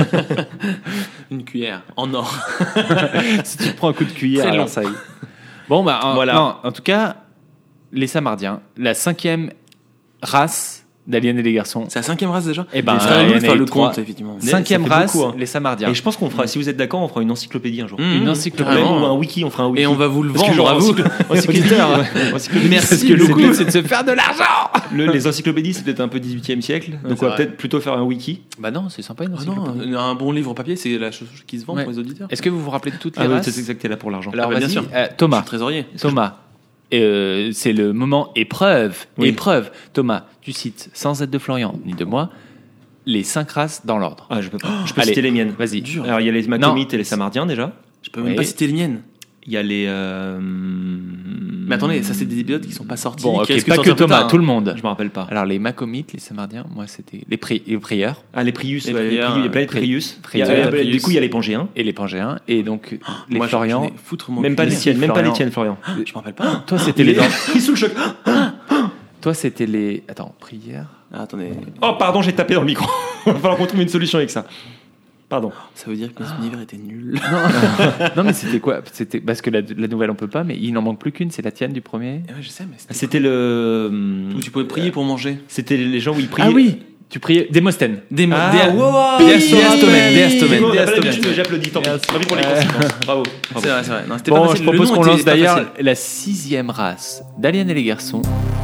Une cuillère en or.
Si tu te prends un coup de cuillère
Très
à
long.
Versailles. Bon bah en,
Voilà.
non, en tout cas les Samardiens, la cinquième race d'aliens et des garçons.
C'est la cinquième race déjà.
Eh ben,
Ce serait
il y
rigolo
en
de
a
faire
eu
le
trois.
compte, effectivement.
Mais
Cinquième
ça fait
race,
beaucoup, hein.
les Samardiens.
Et je pense qu'on fera, si vous êtes d'accord, on fera une encyclopédie un jour.
Mmh.
Une
Ou
encyclopédie.
Carrément.
un wiki, on fera un wiki.
Et on va vous le
Parce que
vendre
genre,
à vous.
encyclo- encyclopédie,
Auditeurs.
ouais. Encyclopédie,
Merci
parce que le
beaucoup.
but,
c'est de se faire de l'argent.
le- les encyclopédies, c'est peut-être un peu dix-huitième siècle. Donc
c'est
on va
vrai.
peut-être plutôt faire un wiki.
Bah non, c'est sympa une
Ah non,
encyclopédie.
un bon livre papier, c'est la chose qui se vend
Ouais.
pour les auditeurs.
Est-ce que vous vous rappelez de toutes les
Ah oui,
races
c'est exact, t'es là pour l'argent.
Alors
Ah bah, bien
vas-y,
sûr.
euh,
Je
Thomas.
suis trésorier.
Thomas, euh, c'est le moment épreuve.
Oui.
Épreuve. Thomas, tu cites, sans aide de Florian ni de moi, les cinq races dans l'ordre.
Ah, je peux pas. Je peux
Allez,
citer les miennes.
Vas-y.
Dur.
Alors il y a les Macomites et les Samardiens déjà.
Je peux même
Oui.
pas citer les miennes.
Il y a les. euh,
Mais attendez, ça c'est des épisodes qui sont pas sortis.
Bon,
qui
ok,
risquent de
pas que
sortir plus
Thomas,
tard,
tout
hein.
le monde.
Je me rappelle pas.
Alors les Macomites, les Samardiens, moi c'était les, pri- les prieurs
Ah, les Prius,
Les
ouais, les
prières,
Prius, il y a plein de
Pri-
Prius.
Prius.
Il y a-
Prius.
Du coup, il y a les Pangéens.
et les Pangéens. Et donc les
Moi, je-
Florian.
j'en ai foutrement
Même pas
aucune
les
idée.
tiennes, même pas
Florian.
les tiennes, Florian.
Je me rappelle pas.
Toi c'était
Il
les.
est il est sous le choc.
Toi c'était les. Attends, prières.
Ah, attendez,
Oh, pardon, j'ai tapé dans le micro. Il va falloir qu'on trouve une solution avec ça. Pardon.
ça veut dire que notre univers était nul.
Non mais c'était quoi C'était parce que la, la nouvelle on peut pas, mais il n'en manque plus qu'une, c'est la tienne du premier.
Ouais, je sais, mais c'était.
C'était le.
Où tu pouvais prier pour manger.
C'était les gens où ils priaient.
Ah oui, tu priais Démosthène.
Des
Ah,
des-
wow, wow,
des-
oui,
des Astomènes,
oui,
des
oui,
Astomènes,
on
des
a pas
Astomènes.
l'habitude, mais j'applaudis, tant pis.
Yes.
Tant pis pour les
Euh,
conséquences. Bravo.
C'est vrai, c'est vrai. Non, c'était pas
Bon,
facile.
je
Le
propose
nom
qu'on
était-
lance
était pas
d'ailleurs
facile.
la sixième race d'aliens et les garçons.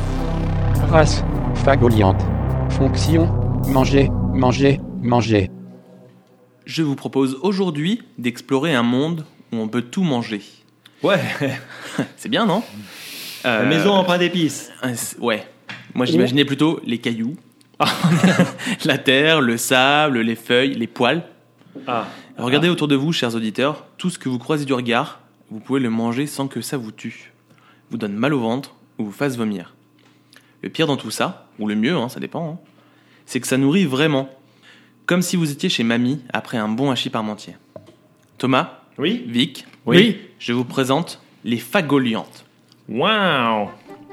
Race fagoliante. Fonction manger, manger, manger.
Je vous propose aujourd'hui d'explorer un monde où on peut tout manger.
Ouais.
C'est bien, non
La
Euh,
maison en pain d'épices.
euh, c'est- Ouais. Moi, j'imaginais plutôt les cailloux, la terre, le sable, les feuilles, les poils.
Ah.
Regardez autour de vous, chers auditeurs, tout ce que vous croisez du regard, vous pouvez le manger sans que ça vous tue, vous donne mal au ventre ou vous fasse vomir. Le pire dans tout ça, ou le mieux, hein, ça dépend, hein, c'est que ça nourrit vraiment. Comme si vous étiez chez mamie après un bon hachis parmentier. Thomas,
Oui.
Vic,
Oui.
je vous présente les fagoliantes.
Waouh.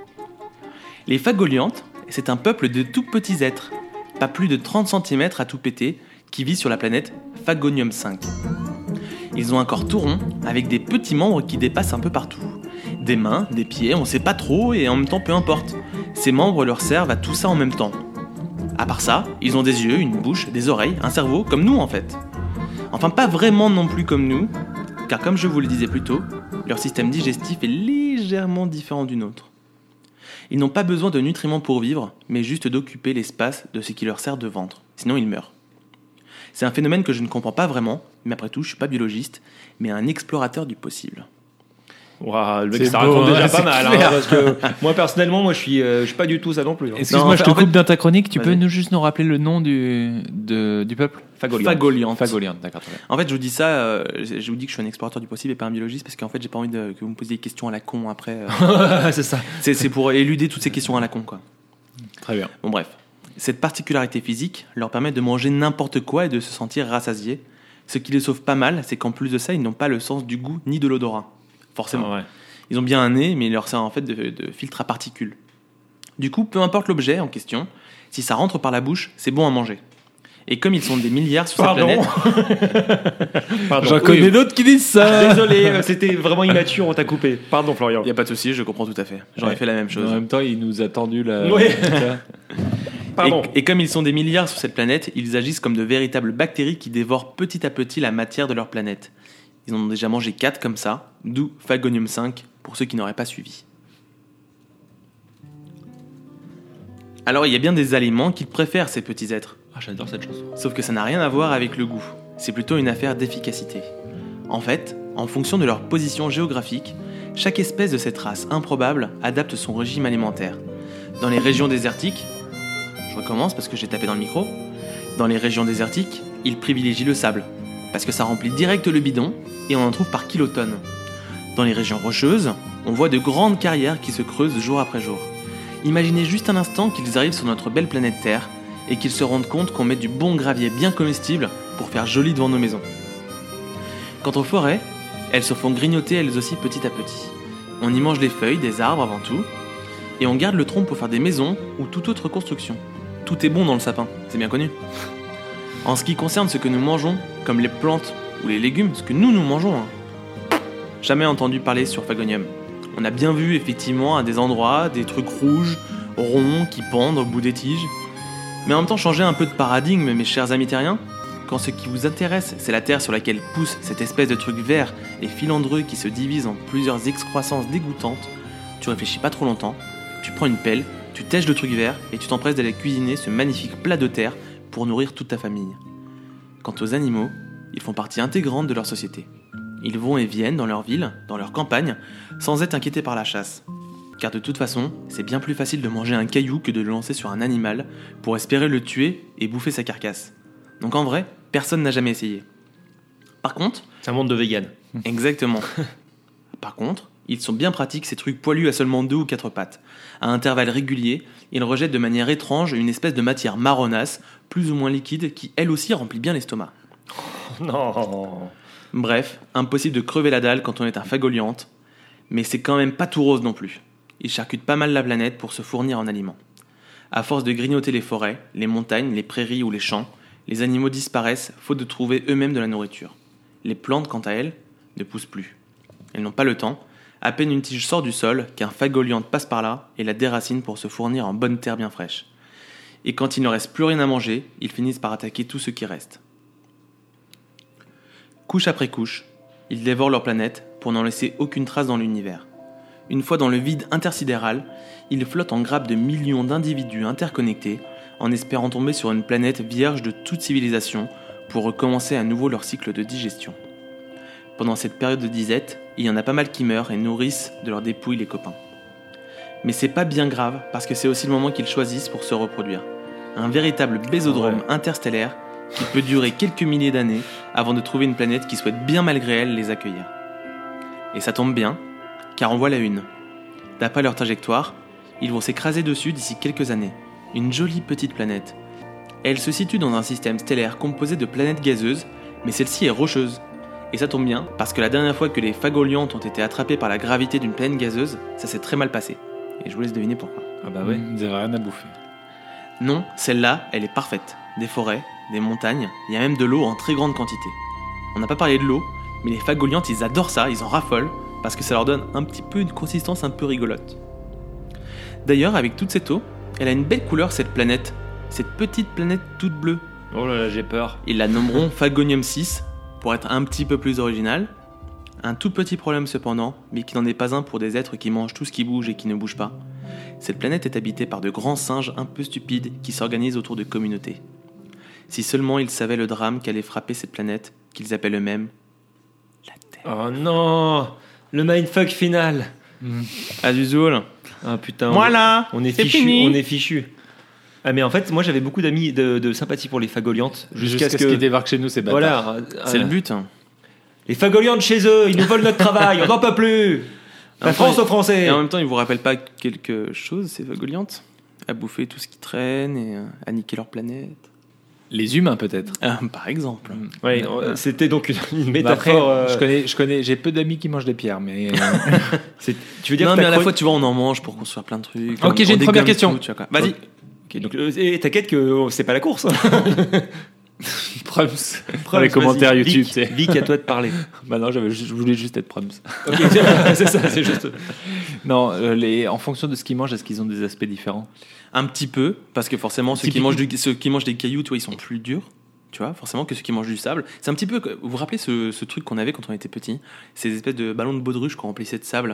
Les fagoliantes, c'est un peuple de tout petits êtres, pas plus de trente centimètres à tout péter, qui vit sur la planète Fagonium cinq. Ils ont un corps tout rond, avec des petits membres qui dépassent un peu partout. Des mains, des pieds, on sait pas trop, et en même temps peu importe. Ces membres leur servent à tout ça en même temps. À part ça, ils ont des yeux, une bouche, des oreilles, un cerveau, comme nous en fait. Enfin pas vraiment non plus comme nous, car comme je vous le disais plus tôt, leur système digestif est légèrement différent du nôtre. Ils n'ont pas besoin de nutriments pour vivre, mais juste d'occuper l'espace de ce qui leur sert de ventre, sinon ils meurent. C'est un phénomène que je ne comprends pas vraiment, mais après tout je suis pas biologiste, mais un explorateur du possible.
Waouh, le mec,
C'est
ça
beau,
raconte
hein,
déjà
c'est
pas mal. hein,
clair.
parce que moi, personnellement, moi, je suis, euh, je suis pas du tout ça non plus. hein.
Excuse-moi,
Non, en
je
fait-
te
en
coupe
fait-
dans ta chronique. Tu peux
Vas-y.
nous juste nous rappeler le nom du, de- du peuple
Fagoliant.
Fagoliante.
Fagoliante, d'accord. très bien.
En fait, je vous dis ça, euh, je je vous dis que je suis un explorateur du possible et pas un biologiste, parce qu'en fait, j'ai pas envie de, que vous me posiez des questions à la con après. euh.
C'est ça.
c'est, c'est pour éluder toutes ces questions à la con, quoi.
Très bien.
Bon, bref. Cette particularité physique leur permet de manger n'importe quoi et de se sentir rassasiés. Ce qui les sauve pas mal, c'est qu'en plus de ça, ils n'ont pas le sens du goût ni de l'odorat. Forcément.
Ah ouais.
Ils ont bien un nez, mais il leur sert en fait de, de filtre à particules. Du coup, peu importe l'objet en question, si ça rentre par la bouche, c'est bon à manger. Et comme ils sont des milliards sur
Pardon.
cette planète,
Pardon.
J'en connais d'autres qui disent ça.
Désolé, euh, c'était vraiment immature, on t'a coupé. Pardon, Florian.
il n'y a pas de souci, je comprends tout à fait. J'aurais
Ouais.
fait la même chose.
En même temps, il nous a tendu la.
Ouais.
Ça.
Pardon.
Et, et comme ils sont des milliards sur cette planète, ils agissent comme de véritables bactéries qui dévorent petit à petit la matière de leur planète. Ils en ont déjà mangé quatre comme ça, d'où Fagonium cinq, pour ceux qui n'auraient pas suivi. Alors il y a bien des aliments qu'ils préfèrent, ces petits êtres.
Ah, j'adore cette chanson.
Sauf que ça n'a rien à voir avec le goût. C'est plutôt une affaire d'efficacité. En fait, en fonction de leur position géographique, chaque espèce de cette race improbable adapte son régime alimentaire. Dans les régions désertiques, je recommence parce que j'ai tapé dans le micro, dans les régions désertiques, ils privilégient le sable, parce que ça remplit direct le bidon et on en trouve par kilotonnes. Dans les régions rocheuses, on voit de grandes carrières qui se creusent jour après jour. Imaginez juste un instant qu'ils arrivent sur notre belle planète Terre et qu'ils se rendent compte qu'on met du bon gravier bien comestible pour faire joli devant nos maisons. Quant aux forêts, elles se font grignoter elles aussi petit à petit. On y mange des feuilles, des arbres avant tout, et on garde le tronc pour faire des maisons ou toute autre construction. Tout est bon dans le sapin, c'est bien connu. En ce qui concerne ce que nous mangeons, comme les plantes ou les légumes, ce que nous nous mangeons, hein, jamais entendu parler sur Fagonium. On a bien vu effectivement à des endroits des trucs rouges, ronds, qui pendent au bout des tiges. Mais en même temps, changer un peu de paradigme, mes chers amis terriens. Quand ce qui vous intéresse, c'est la terre sur laquelle pousse cette espèce de truc vert et filandreux qui se divise en plusieurs excroissances dégoûtantes, tu réfléchis pas trop longtemps, tu prends une pelle, tu tèches le truc vert et tu t'empresses d'aller cuisiner ce magnifique plat de terre pour nourrir toute ta famille. Quant aux animaux, ils font partie intégrante de leur société. Ils vont et viennent dans leur ville, dans leur campagne, sans être inquiétés par la chasse. Car de toute façon, c'est bien plus facile de manger un caillou que de le lancer sur un animal pour espérer le tuer et bouffer sa carcasse. Donc en vrai, personne n'a jamais essayé. Par contre...
C'est un monde de vegan.
Exactement. Par contre, ils sont bien pratiques ces trucs poilus à seulement deux ou quatre pattes. À intervalles réguliers, ils rejettent de manière étrange une espèce de matière marronasse, plus ou moins liquide, qui elle aussi remplit bien l'estomac.
Non.
Bref, impossible de crever la dalle quand on est un fagoliante, mais c'est quand même pas tout rose non plus. Ils charcutent pas mal la planète pour se fournir en aliments. À force de grignoter les forêts, les montagnes, les prairies ou les champs, les animaux disparaissent faute de trouver eux-mêmes de la nourriture. Les plantes, quant à elles, ne poussent plus. Elles n'ont pas le temps. À peine une tige sort du sol qu'un fagoliante passe par là et la déracine pour se fournir en bonne terre bien fraîche. Et quand il ne reste plus rien à manger, ils finissent par attaquer tout ce qui reste. Couche après couche, ils dévorent leur planète pour n'en laisser aucune trace dans l'univers. Une fois dans le vide intersidéral, ils flottent en grappes de millions d'individus interconnectés en espérant tomber sur une planète vierge de toute civilisation pour recommencer à nouveau leur cycle de digestion. Pendant cette période de disette, il y en a pas mal qui meurent et nourrissent de leurs dépouilles les copains. Mais c'est pas bien grave parce que c'est aussi le moment qu'ils choisissent pour se reproduire. Un véritable bésodrome interstellaire qui peut durer quelques milliers d'années avant de trouver une planète qui souhaite bien malgré elle les accueillir. Et ça tombe bien, car on voit la une. D'après leur trajectoire, ils vont s'écraser dessus d'ici quelques années. Une jolie petite planète. Elle se situe dans un système stellaire composé de planètes gazeuses, mais celle-ci est rocheuse. Et ça tombe bien, parce que la dernière fois que les fagoliantes ont été attrapés par la gravité d'une planète gazeuse, ça s'est très mal passé. Et je vous laisse deviner pourquoi.
Ah bah ouais, ils avaient rien à bouffer.
Non, celle-là, elle est parfaite. Des forêts, des montagnes, il y a même de l'eau en très grande quantité. On n'a pas parlé de l'eau, mais les fagoliantes, ils adorent ça, ils en raffolent, parce que ça leur donne un petit peu une consistance un peu rigolote. D'ailleurs, avec toute cette eau, elle a une belle couleur cette planète, cette petite planète toute bleue.
Oh là là, j'ai peur.
Ils la nommeront Fagonium six, pour être un petit peu plus original. Un tout petit problème cependant, mais qui n'en est pas un pour des êtres qui mangent tout ce qui bouge et qui ne bouge pas. Cette planète est habitée par de grands singes un peu stupides qui s'organisent autour de communautés. Si seulement ils savaient le drame qu'allait frapper cette planète, qu'ils appellent eux-mêmes la Terre.
Oh non, le mindfuck final.
Azuzul.
Ah putain.
Voilà,
on est
c'est
fichu,
fini.
on est fichu. Ah mais en fait, moi j'avais beaucoup d'amis de, de sympathie pour les fagoliantes jusqu'à,
Jusqu'à
ce
ce
que
qu'ils débarquent chez nous, c'est bâtard.
voilà,
C'est
euh,
le but.
les fagoliantes chez eux, ils nous volent notre travail, on n'en peut plus. La
En
France
même
aux Français.
Et en même temps, ils vous rappellent pas quelque chose, ces fagoliantes? À bouffer tout ce qui traîne et euh, à niquer leur planète.
Les humains peut-être.
Ah, par exemple.
Ouais, euh, c'était donc une, une
Bah après,
métaphore. euh,
je connais, je connais, j'ai peu d'amis qui mangent des pierres, mais euh,
c'est- tu veux dire
Non,
que
mais
ta
à la
chronique-
fois, tu vois, on en mange pour construire plein de trucs.
Ok,
On-
j'ai
on
une première
dégomme
question.
tout, tu vois, quoi. Vas-y.
Ok, donc, euh, et t'inquiète que oh, c'est pas la course.
Prums.
Prums,
Dans les commentaires
vas-y.
YouTube,
Vic,
c'est.
Vic, à toi de parler.
Bah non, j'avais, je voulais juste être Prums.
Ok, c'est c'est ça, c'est juste.
Non, euh, les, en fonction de ce qu'ils mangent, est-ce qu'ils ont des aspects différents?
Un petit peu, parce que forcément, ceux qui,
Typiquement.
mangent du- ceux qui mangent des cailloux, tu vois, ils sont plus durs. Tu vois, forcément, que ceux qui mangent du sable. C'est un petit peu. Vous vous rappelez ce, ce truc qu'on avait quand on était petit? Ces espèces de ballons de baudruche qu'on remplissait de sable.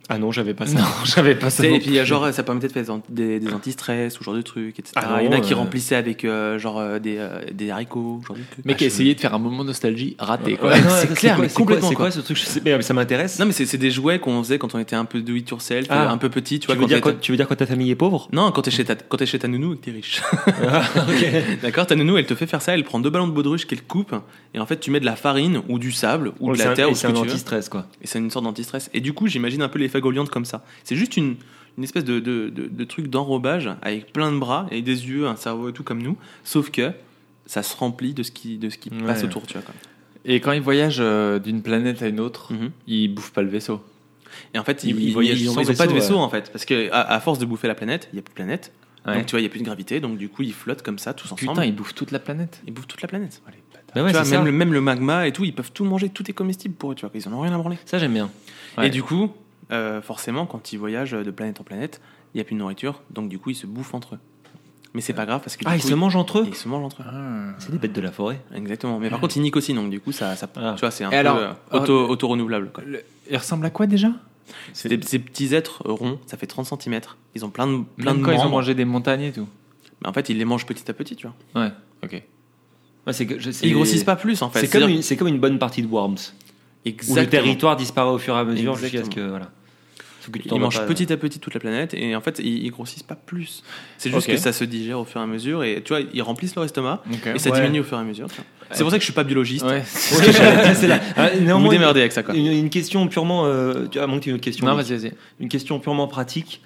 Ah non, j'avais pas ça.
Non, j'avais pas ça.
Et
non
puis, il y a genre, ça permettait de faire des an- des, des anti-stress ou genre de trucs, et cetera.
Ah non,
il y en a qui
euh,
remplissaient avec euh, genre euh, des, euh, des haricots, genre de trucs.
Mec
Ah,
a
je-
essayé de faire un moment nostalgie raté. Quoi.
Ouais, non,
c'est
ça,
clair,
quoi,
mais
c'est quoi-
complètement,
C'est
quoi.
quoi ce truc? Je sais- mais ça m'intéresse.
Non, mais c'est, c'est des jouets qu'on faisait quand on était un peu do it yourself,
Ah.
un peu petit, tu
Tu
vois.
veux
quand
dire
t'étais-
quand- tu veux dire quand ta famille est pauvre?
Non, quand t'es chez ta, quand t'es chez ta nounou et que t'es riche.
Ah, ok.
D'accord, ta nounou, elle te fait faire ça, elle prend deux ballons de baudruche qu'elle coupe, et en fait, tu mets de la farine ou du sable ou
Ouais,
de
c'est
la
un-
terre
et
ou ce
c'est
que
un
tu veux.
anti-stress quoi.
Et c'est une sorte d'anti-stress. Et du coup, j'imagine un peu les fagoliantes comme ça. C'est juste une, une espèce de, de, de, de truc d'enrobage avec plein de bras et des yeux, un cerveau et tout comme nous, sauf que ça se remplit de ce qui, de ce qui
Ouais.
passe autour, tu vois. Quoi.
Et quand ils voyagent euh, d'une planète à une autre,
Mhm.
ils bouffent pas le vaisseau.
Et en fait,
Ils-
ils,
ils voyagent
ils
sans
ont pas de
vaisseau,
vaisseau
ouais.
en fait, parce que à, à force de bouffer la planète, il y a plus de planète.
Ouais.
Donc tu vois, il y a plus de gravité, donc du coup, ils flottent comme ça tous ensemble.
Putain, ils bouffent toute la planète.
Ils bouffent toute la planète.
Bah ouais,
tu vois,
c'est
même
ça.
le, même le magma et tout, ils peuvent tout manger, tout est comestible pour eux, tu vois, ils en ont rien à branler.
Ça j'aime bien.
Ouais.
Et du coup, euh, forcément, quand ils voyagent de planète en planète, il n'y a plus de nourriture, donc du coup, ils se bouffent entre eux. Mais c'est pas grave parce que
Ah,
du
ils
coup,
se mangent entre eux.
ils se mangent entre eux.
C'est des bêtes de la forêt.
Exactement. Mais par contre, ils niquent aussi, donc du coup, ça, ça
Ah.
tu vois, c'est un
Et
peu
alors,
euh, auto, auto-renouvelable. Quoi.
Le- Il ressemble à quoi déjà
C'est des, ces petits êtres ronds, ça fait trente centimètres. Ils ont plein de, plein
Même
de
quand ils ont
membres.
mangé des montagnes et tout.
Mais en fait, ils les mangent petit à petit, tu vois.
Ouais, ok.
Ouais, c'est que- je-
Et
c'est-
ils grossissent pas plus, en fait.
C'est comme,
C'est-à-dire-
une, c'est comme une bonne partie de Worms. Où le
Exactement.
territoire disparaît au fur et à mesure jusqu'à ce
Exactement.
que. Voilà. Faut que tu t'en
Ils
vas
mangent
pas-
petit à petit toute la planète et en fait ils, ils grossissent pas plus. C'est juste
Ok.
que ça se digère au fur et à mesure et tu vois ils remplissent leur estomac
Ok.
et ça
Ouais.
diminue au fur et à mesure. tu vois. C'est pour ça que je suis pas biologiste.
Ouais.
Ouais, c'est là. Ah,
Vous vous
néanmoins,
démerdez avec ça quoi.
Une, une question purement. Euh, tu as monté une question.
Non,
Nick.
vas-y, vas-y.
Une question purement pratique.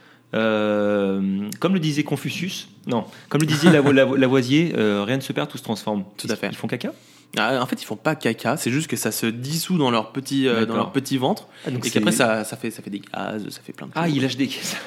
Euh, comme le disait Confucius, non, comme le disait Lavo- Lavo- Lavoisier, euh, rien ne se perd, tout se transforme.
Tout à fait.
Ils font caca.
Ah, en fait ils font pas caca, c'est juste que ça se dissout dans leur petit euh, dans
D'accord.
leur petit ventre
Ah, donc
et
c'est-
qu'après ça, ça fait ça fait des gaz, ça fait plein de
Ah,
trucs.
il lâche des.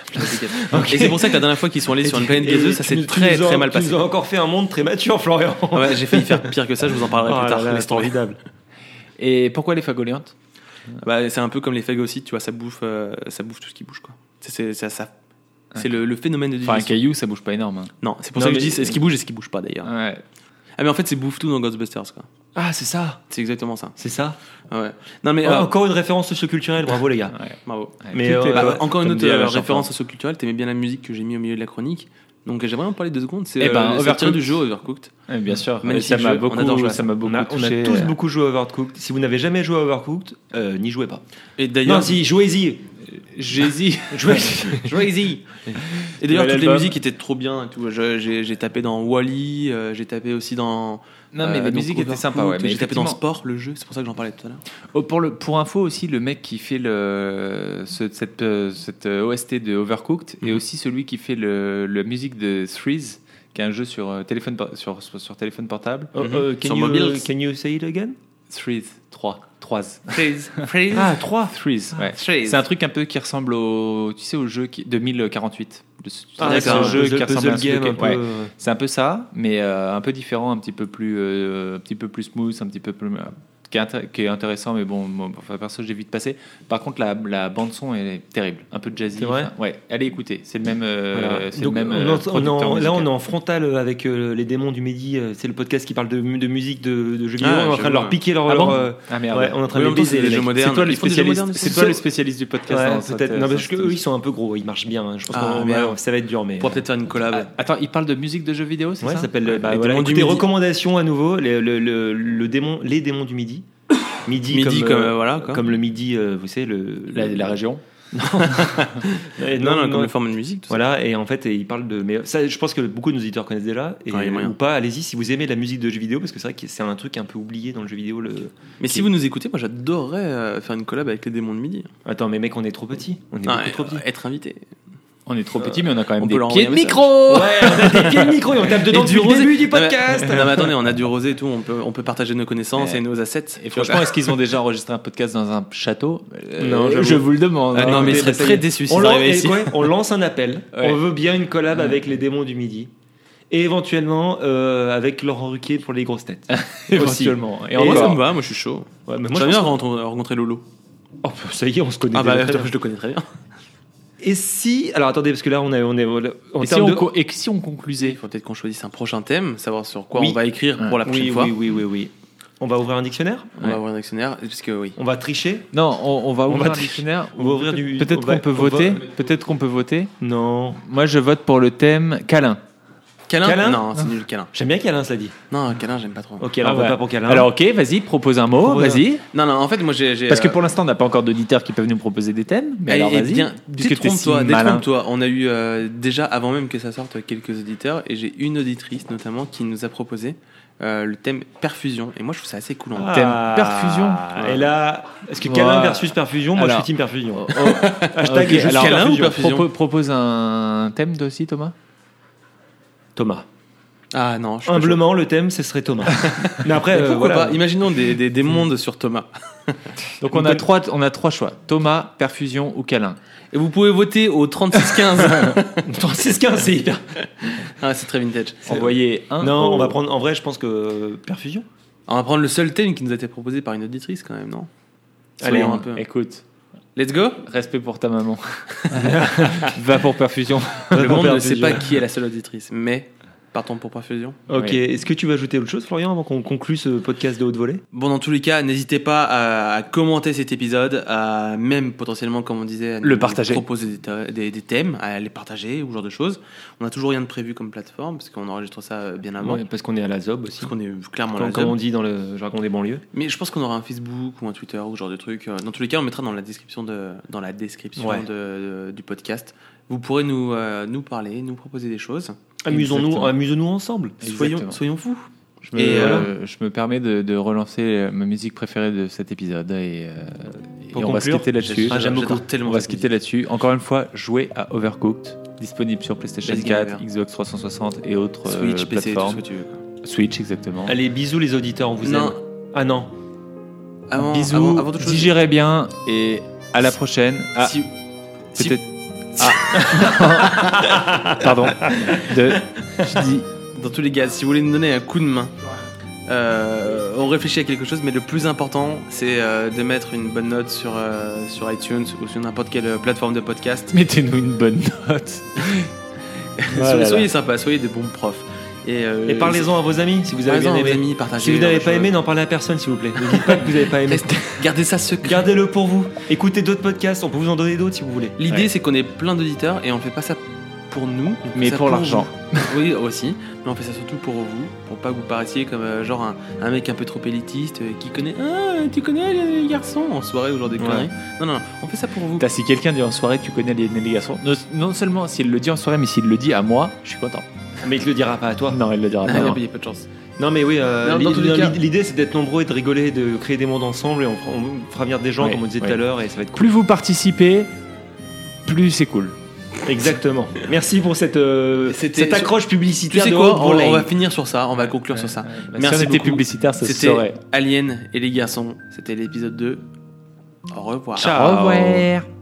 Ok. Et c'est pour ça que la dernière fois qu'ils sont allés sur une planète gazeuse, ça s'est très très mal passé.
Tu nous as encore fait un monde très mature, Florian.
Ouais, j'ai failli faire pire que ça, je vous en parlerai
Oh
plus
là
tard.
là,
Laisse
c'est
tomber.
formidable.
Et pourquoi les fagoliantes
Bah, c'est un peu comme les phagocytes, tu vois, ça bouffe euh, ça bouffe tout ce qui bouge quoi. C'est c'est ça, ça- c'est le, le phénomène de
Enfin, un
digestion.
caillou, ça bouge pas énorme. hein.
Non, c'est pour
Non,
ça que
mais-
je dis c'est ce qui bouge et ce qui bouge pas d'ailleurs.
Ouais.
Ah mais en fait c'est bouffe tout dans Ghostbusters quoi.
Ah, c'est ça.
C'est exactement ça.
C'est ça.
Ah ouais. Non mais
Oh,
euh,
encore une référence socioculturelle, bravo les gars.
bravo.
Mais,
Toutes les
euh,
Bah,
fois,
encore une
comme
autre
dit,
euh,
euh,
référence
Jean-Paul.
socioculturelle, t'aimais bien la musique que j'ai mis au milieu de la chronique. Donc j'aimerais en parler deux secondes, c'est
Eh ben,
euh, c'est
Overcooked.
tiré du jeu Overcooked.
Ouais, bien sûr. Et
Magnifique
ça m'a
jeu, on
beaucoup,
adore jouer à
ça
ça.
m'a
On
beaucoup
a, on a
touché.
tous
euh,
beaucoup joué à Overcooked. Si vous n'avez jamais joué à Overcooked, euh, n'y jouez pas.
Et d'ailleurs,
Non, si, jouez-y.
Jay-Z.
Jouez-y.
Jouez-y. Et d'ailleurs,
Ouais,
toutes les
l'album.
musiques étaient trop bien et tout. Je- J'ai j'ai tapé dans Wall-E, euh, j'ai tapé aussi dans.
Non, mais
euh,
les
donc
musiques étaient
Overcooked,
sympas, ouais. Mais
J'ai tapé dans
effectivement-
Sport, le jeu, c'est pour ça que j'en parlais tout à l'heure.
Oh, pour, le, pour info aussi, le mec qui fait le, ce- cette, euh, cette euh, O S T de Overcooked
Mhm.
et aussi celui qui fait le, la musique de Threes, qui est un jeu sur, euh, téléphone, por- sur, sur, sur téléphone portable.
Oh, euh,
Sur
can, you,
mobiles.
can you say it again?
Threes, trois. Trois.
Freeze. Freeze.
Ah, trois.
Threes, ouais.
Freeze.
C'est un truc un peu qui ressemble au, tu sais, au jeu qui, de mille quarante-huit. De ce,
Ah,
ce
d'accord.
jeu
Puzzle-
qui ressemble à un
puzzle game un
Sudoku.
peu.
Ouais.
euh,
C'est un peu ça, mais euh, un peu différent, un petit peu plus, euh, un petit peu plus smooth, un petit peu plus, euh, qui, est inté- qui est intéressant, mais bon, bon enfin, perso, j'ai vite passé. Par contre, la, la bande son est terrible, un peu jazzy.
C'est vrai
enfin, ouais, allez écouter, c'est le même, euh,
Voilà.
c'est
Donc,
le même.
on
euh,
en- on en-
producteur
là, on est
musical.
en frontal avec euh, les démons du Midi. euh, C'est le podcast qui parle de, mu- de musique de, de jeux vidéo.
Ah,
on est en train de
j'avoue,
leur
ouais.
piquer leur.
Ah
leur,
bon
euh,
Ah merde.
ouais, on est en train
Oui,
de
en
les
même temps,
baiser.
c'est des
les
jeux
mecs.
modernes.
C'est toi le
Ils font des jeux
spécialiste.
modernes,
C'est
c'est
toi
ça
le spécialiste du podcast.
Ouais,
dans cette-
peut-être. Non,
dans
parce que
cette-
eux, ils sont un peu gros. Ils marchent bien. hein. Je pense
Ah,
qu'on
merde.
va- ça va être dur, mais.
On pourra peut-être faire une collab.
Ah, attends, il parle de musique de jeux vidéo, c'est
Ouais, ça
ça
s'appelle. euh, bah,
Les
voilà,
démons du
écoutez,
Midi.
recommandations à nouveau. Le, le, le, le démon, les démons du Midi. Midi,
Midi
comme,
comme,
euh,
euh, voilà, quoi.
comme le Midi, euh, vous savez, le.
la, la région.
Et
Non, non, comme le format de musique. tout ça.
Voilà, et en fait, et il parle de. Mais ça, je pense que beaucoup de nos auditeurs connaissent déjà, et,
Ouais, il y a moyen.
ou pas. Allez-y si vous aimez la musique de jeux vidéo, parce que c'est vrai que c'est un truc un peu oublié dans le jeu vidéo. Le...
Mais si vous nous écoutez, moi j'adorerais euh, faire une collab avec les démons de midi.
Attends, mais mec, on est trop petits. On est
Ah,
beaucoup trop petits.
euh, être invité.
On est trop petits, mais on a quand même
on peut
des
leur
pieds
envoyer
de
un message.
micro.
Ouais, on a des pieds de micro et on tape dedans
Et
depuis le début du
Non, mais-
podcast.
Non, mais attendez, on a du rosé et tout, on peut, on peut partager nos connaissances
Ouais.
et nos assets.
Et franchement, est-ce qu'ils ont déjà enregistré un podcast dans un château Euh,
Non, j'avoue.
je vous le demande.
Ah,
hein.
non, mais ils
Écoutez,
seraient
bah, ça y
très
est.
déçus
On,
s'ils
lan-
arrivaient
et
ici.
quoi, on lance un appel.
Ouais.
On veut bien une collab avec les démons du Midi. Et éventuellement euh, avec Laurent Ruquier pour les grosses têtes.
Éventuellement. Et
Et
Moi, ça
encore.
me va, moi je suis chaud.
Ouais, mais moi,
J'aimerais
je
bien
pense
rencontrer, rencontrer Lolo.
que- Oh, ça y est, on se connaît
Ah
déjà
bah,
très bien.
je le connais très bien.
Et si. Alors attendez, parce que là, on est. On est en
Et si
termes
on
de.
co- et si on
Il
conclusait
faut peut-être qu'on choisisse un prochain thème, savoir sur quoi
Oui.
on va écrire pour la prochaine
oui,
fois.
oui, oui, oui, oui. On va ouvrir un dictionnaire.
On va ouvrir un dictionnaire, parce que oui.
On va tricher.
Non, on, on va
On
ouvrir
va
un
tri-
dictionnaire.
on va ouvrir du-
Peut-être
on
qu'on
va-
peut
on
voter.
va-
Peut-être qu'on peut voter.
Non.
Moi, je vote pour le thème câlin.
Câlin,
Câlin
Non, c'est nul, câlin.
J'aime bien Câlin, cela dit.
Non, câlin, j'aime pas trop.
Ok, alors
Ah
on va
ouais.
pas pour Câlin.
Alors, ok, vas-y, propose un mot,
Propose un-
vas-y.
Non, non, en fait, moi j'ai. j'ai,
Parce que
euh,
pour l'instant, on n'a pas encore d'auditeurs qui peuvent nous proposer des thèmes. Mais
Eh,
alors,
eh
vas-y.
bien,
puisque t'es si
détrompe-toi,
malin.
détrompe-toi. On a eu euh, déjà, avant même que ça sorte, quelques auditeurs, et j'ai une auditrice notamment qui nous a proposé euh, le thème perfusion. Et moi, je trouve ça assez cool. en
Ah.
Thème perfusion.
Et là, est-ce que
Ouais.
Câlin versus perfusion? Moi,
Alors-
je suis team perfusion.
Oh,
Hashtag
ok,
juste
alors,
câlin ou
perfusion.
perfusion
Propo- propose un thème toi aussi, Thomas.
Thomas.
Ah non, je suis pas
Humblement, le thème, ce serait Thomas. Mais après,
chaud. Mais
euh,
pourquoi
voilà.
pas Imaginons des, des, des mondes sur Thomas.
Donc on a trois, on a trois choix. Thomas, perfusion ou câlin.
Et vous pouvez voter au trente-six quinze.
trente-six quinze, c'est hyper.
Ah, c'est très vintage.
Envoyez un.
Non,
au-
on va prendre. En vrai, je pense que euh, perfusion.
On va prendre le seul thème qui nous a été proposé par une auditrice quand même, non
Allez,
Soyons
on-
un peu.
écoute.
Let's go.
Respect pour ta maman. Va pour perfusion.
Le monde ne
perfusion.
sait pas qui est la seule auditrice, mais partons pour perfusion.
Ok.
Oui.
Est-ce que tu veux ajouter autre chose, Florian, avant qu'on conclue ce podcast de haute volée?
Bon, dans tous les cas, n'hésitez pas à, à commenter cet épisode, à même potentiellement, comme on disait, à
Le
nous
partager.
proposer des, ta- des- des thèmes, à les partager ou ce genre de choses. On n'a toujours rien de prévu comme plateforme, parce qu'on enregistre ça bien avant.
Ouais, parce qu'on est à la Zob aussi.
Parce qu'on est clairement
Comme,
là.
comme on dit dans le jargon des banlieues.
Mais je pense qu'on aura un Facebook ou un Twitter ou ce genre de truc. Dans tous les cas, on mettra dans la description, de, dans la description
Ouais.
de- de- du podcast. Vous pourrez nous, euh, nous parler, nous proposer des choses.
Amusons-nous,
Exactement.
amusons-nous ensemble.
Soyons,
Exactement.
soyons fous.
Je me,
Et,
euh, je me permets de, de relancer ma musique préférée de cet épisode et, euh, et
Pour
on va se
conclure,
quitter là-dessus.
Ah, j'aime
J'adore
beaucoup.
tellement
On va
cette
se quitter là-dessus. Encore une fois, jouez à Overcooked, disponible sur PlayStation
Best game
quatre,
ever.
Xbox trois cent soixante et autres
musique.
euh,
Switch, P C, tout ce
plateformes.
que tu veux. quoi.
Switch, exactement.
Allez, bisous les auditeurs, on vous
Non.
aime. Ah non.
Avant,
Bisous,
avant, avant toute chose,
digérez bien et à la prochaine. Ah,
si- si-
peut-être. Ah. Pardon. De, je dis.
Dans tous les cas, si vous voulez nous donner un coup de main, euh, on réfléchit à quelque chose, mais le plus important, c'est euh, de mettre une bonne note sur, euh, sur iTunes ou sur n'importe quelle plateforme de podcast.
Mettez-nous une bonne note.
soyez,
Voilà.
soyez sympas, soyez des bons profs. Et, euh,
Et parlez-en à vos amis si vous avez
parlez-en
bien
à vos
aimé.
amis, partagez.
Si vous n'avez
genre de
pas aimé,
choses.
n'en parlez à personne, s'il vous plaît. Ne dites pas que vous n'avez pas aimé.
Restez- Gardez ça secret.
Gardez-le pour vous. Écoutez d'autres podcasts, on peut vous en donner d'autres si vous voulez.
L'idée,
Ouais.
c'est qu'on ait plein d'auditeurs et on fait pas ça pour nous, on fait
Mais
ça
pour l'argent.
vous. Oui, aussi. Mais on fait ça surtout pour vous, pour pas que vous paraissiez comme euh, genre un, un mec un peu trop élitiste euh, qui connaît. Ah, tu connais les, les garçons en soirée ou genre des
Ouais.
conneries. Non, non, non, on fait ça pour vous.
Putain, si quelqu'un dit en soirée tu connais les, les garçons, non, non seulement s'il le dit en soirée, mais s'il le dit à moi, je suis content.
Mais il te le dira pas à toi.
Non, il le dira
Non,
pas.
il y a-
non.
il y a pas de chance.
Non, mais oui, euh,
Non, dans
l'i-
tous les
l'i-
cas-
l'idée c'est d'être nombreux et de rigoler, de créer des mondes ensemble et on, fera- on fera venir des gens,
Ouais,
comme on disait
ouais.
tout à l'heure, et ça va être cool.
Plus vous participez, plus c'est cool.
Exactement. Merci pour cette, euh,
C'était-
cette accroche
Tu
publicitaire
sais
de
quoi,
haute
on,
volée.
on va finir sur ça, on va conclure sur ça.
Bah,
Merci
si on était
beaucoup.
publicitaire, ça se
C'était
saurait.
Alien et les garçons. C'était l'épisode deux. Au revoir.
Ciao.
Au revoir.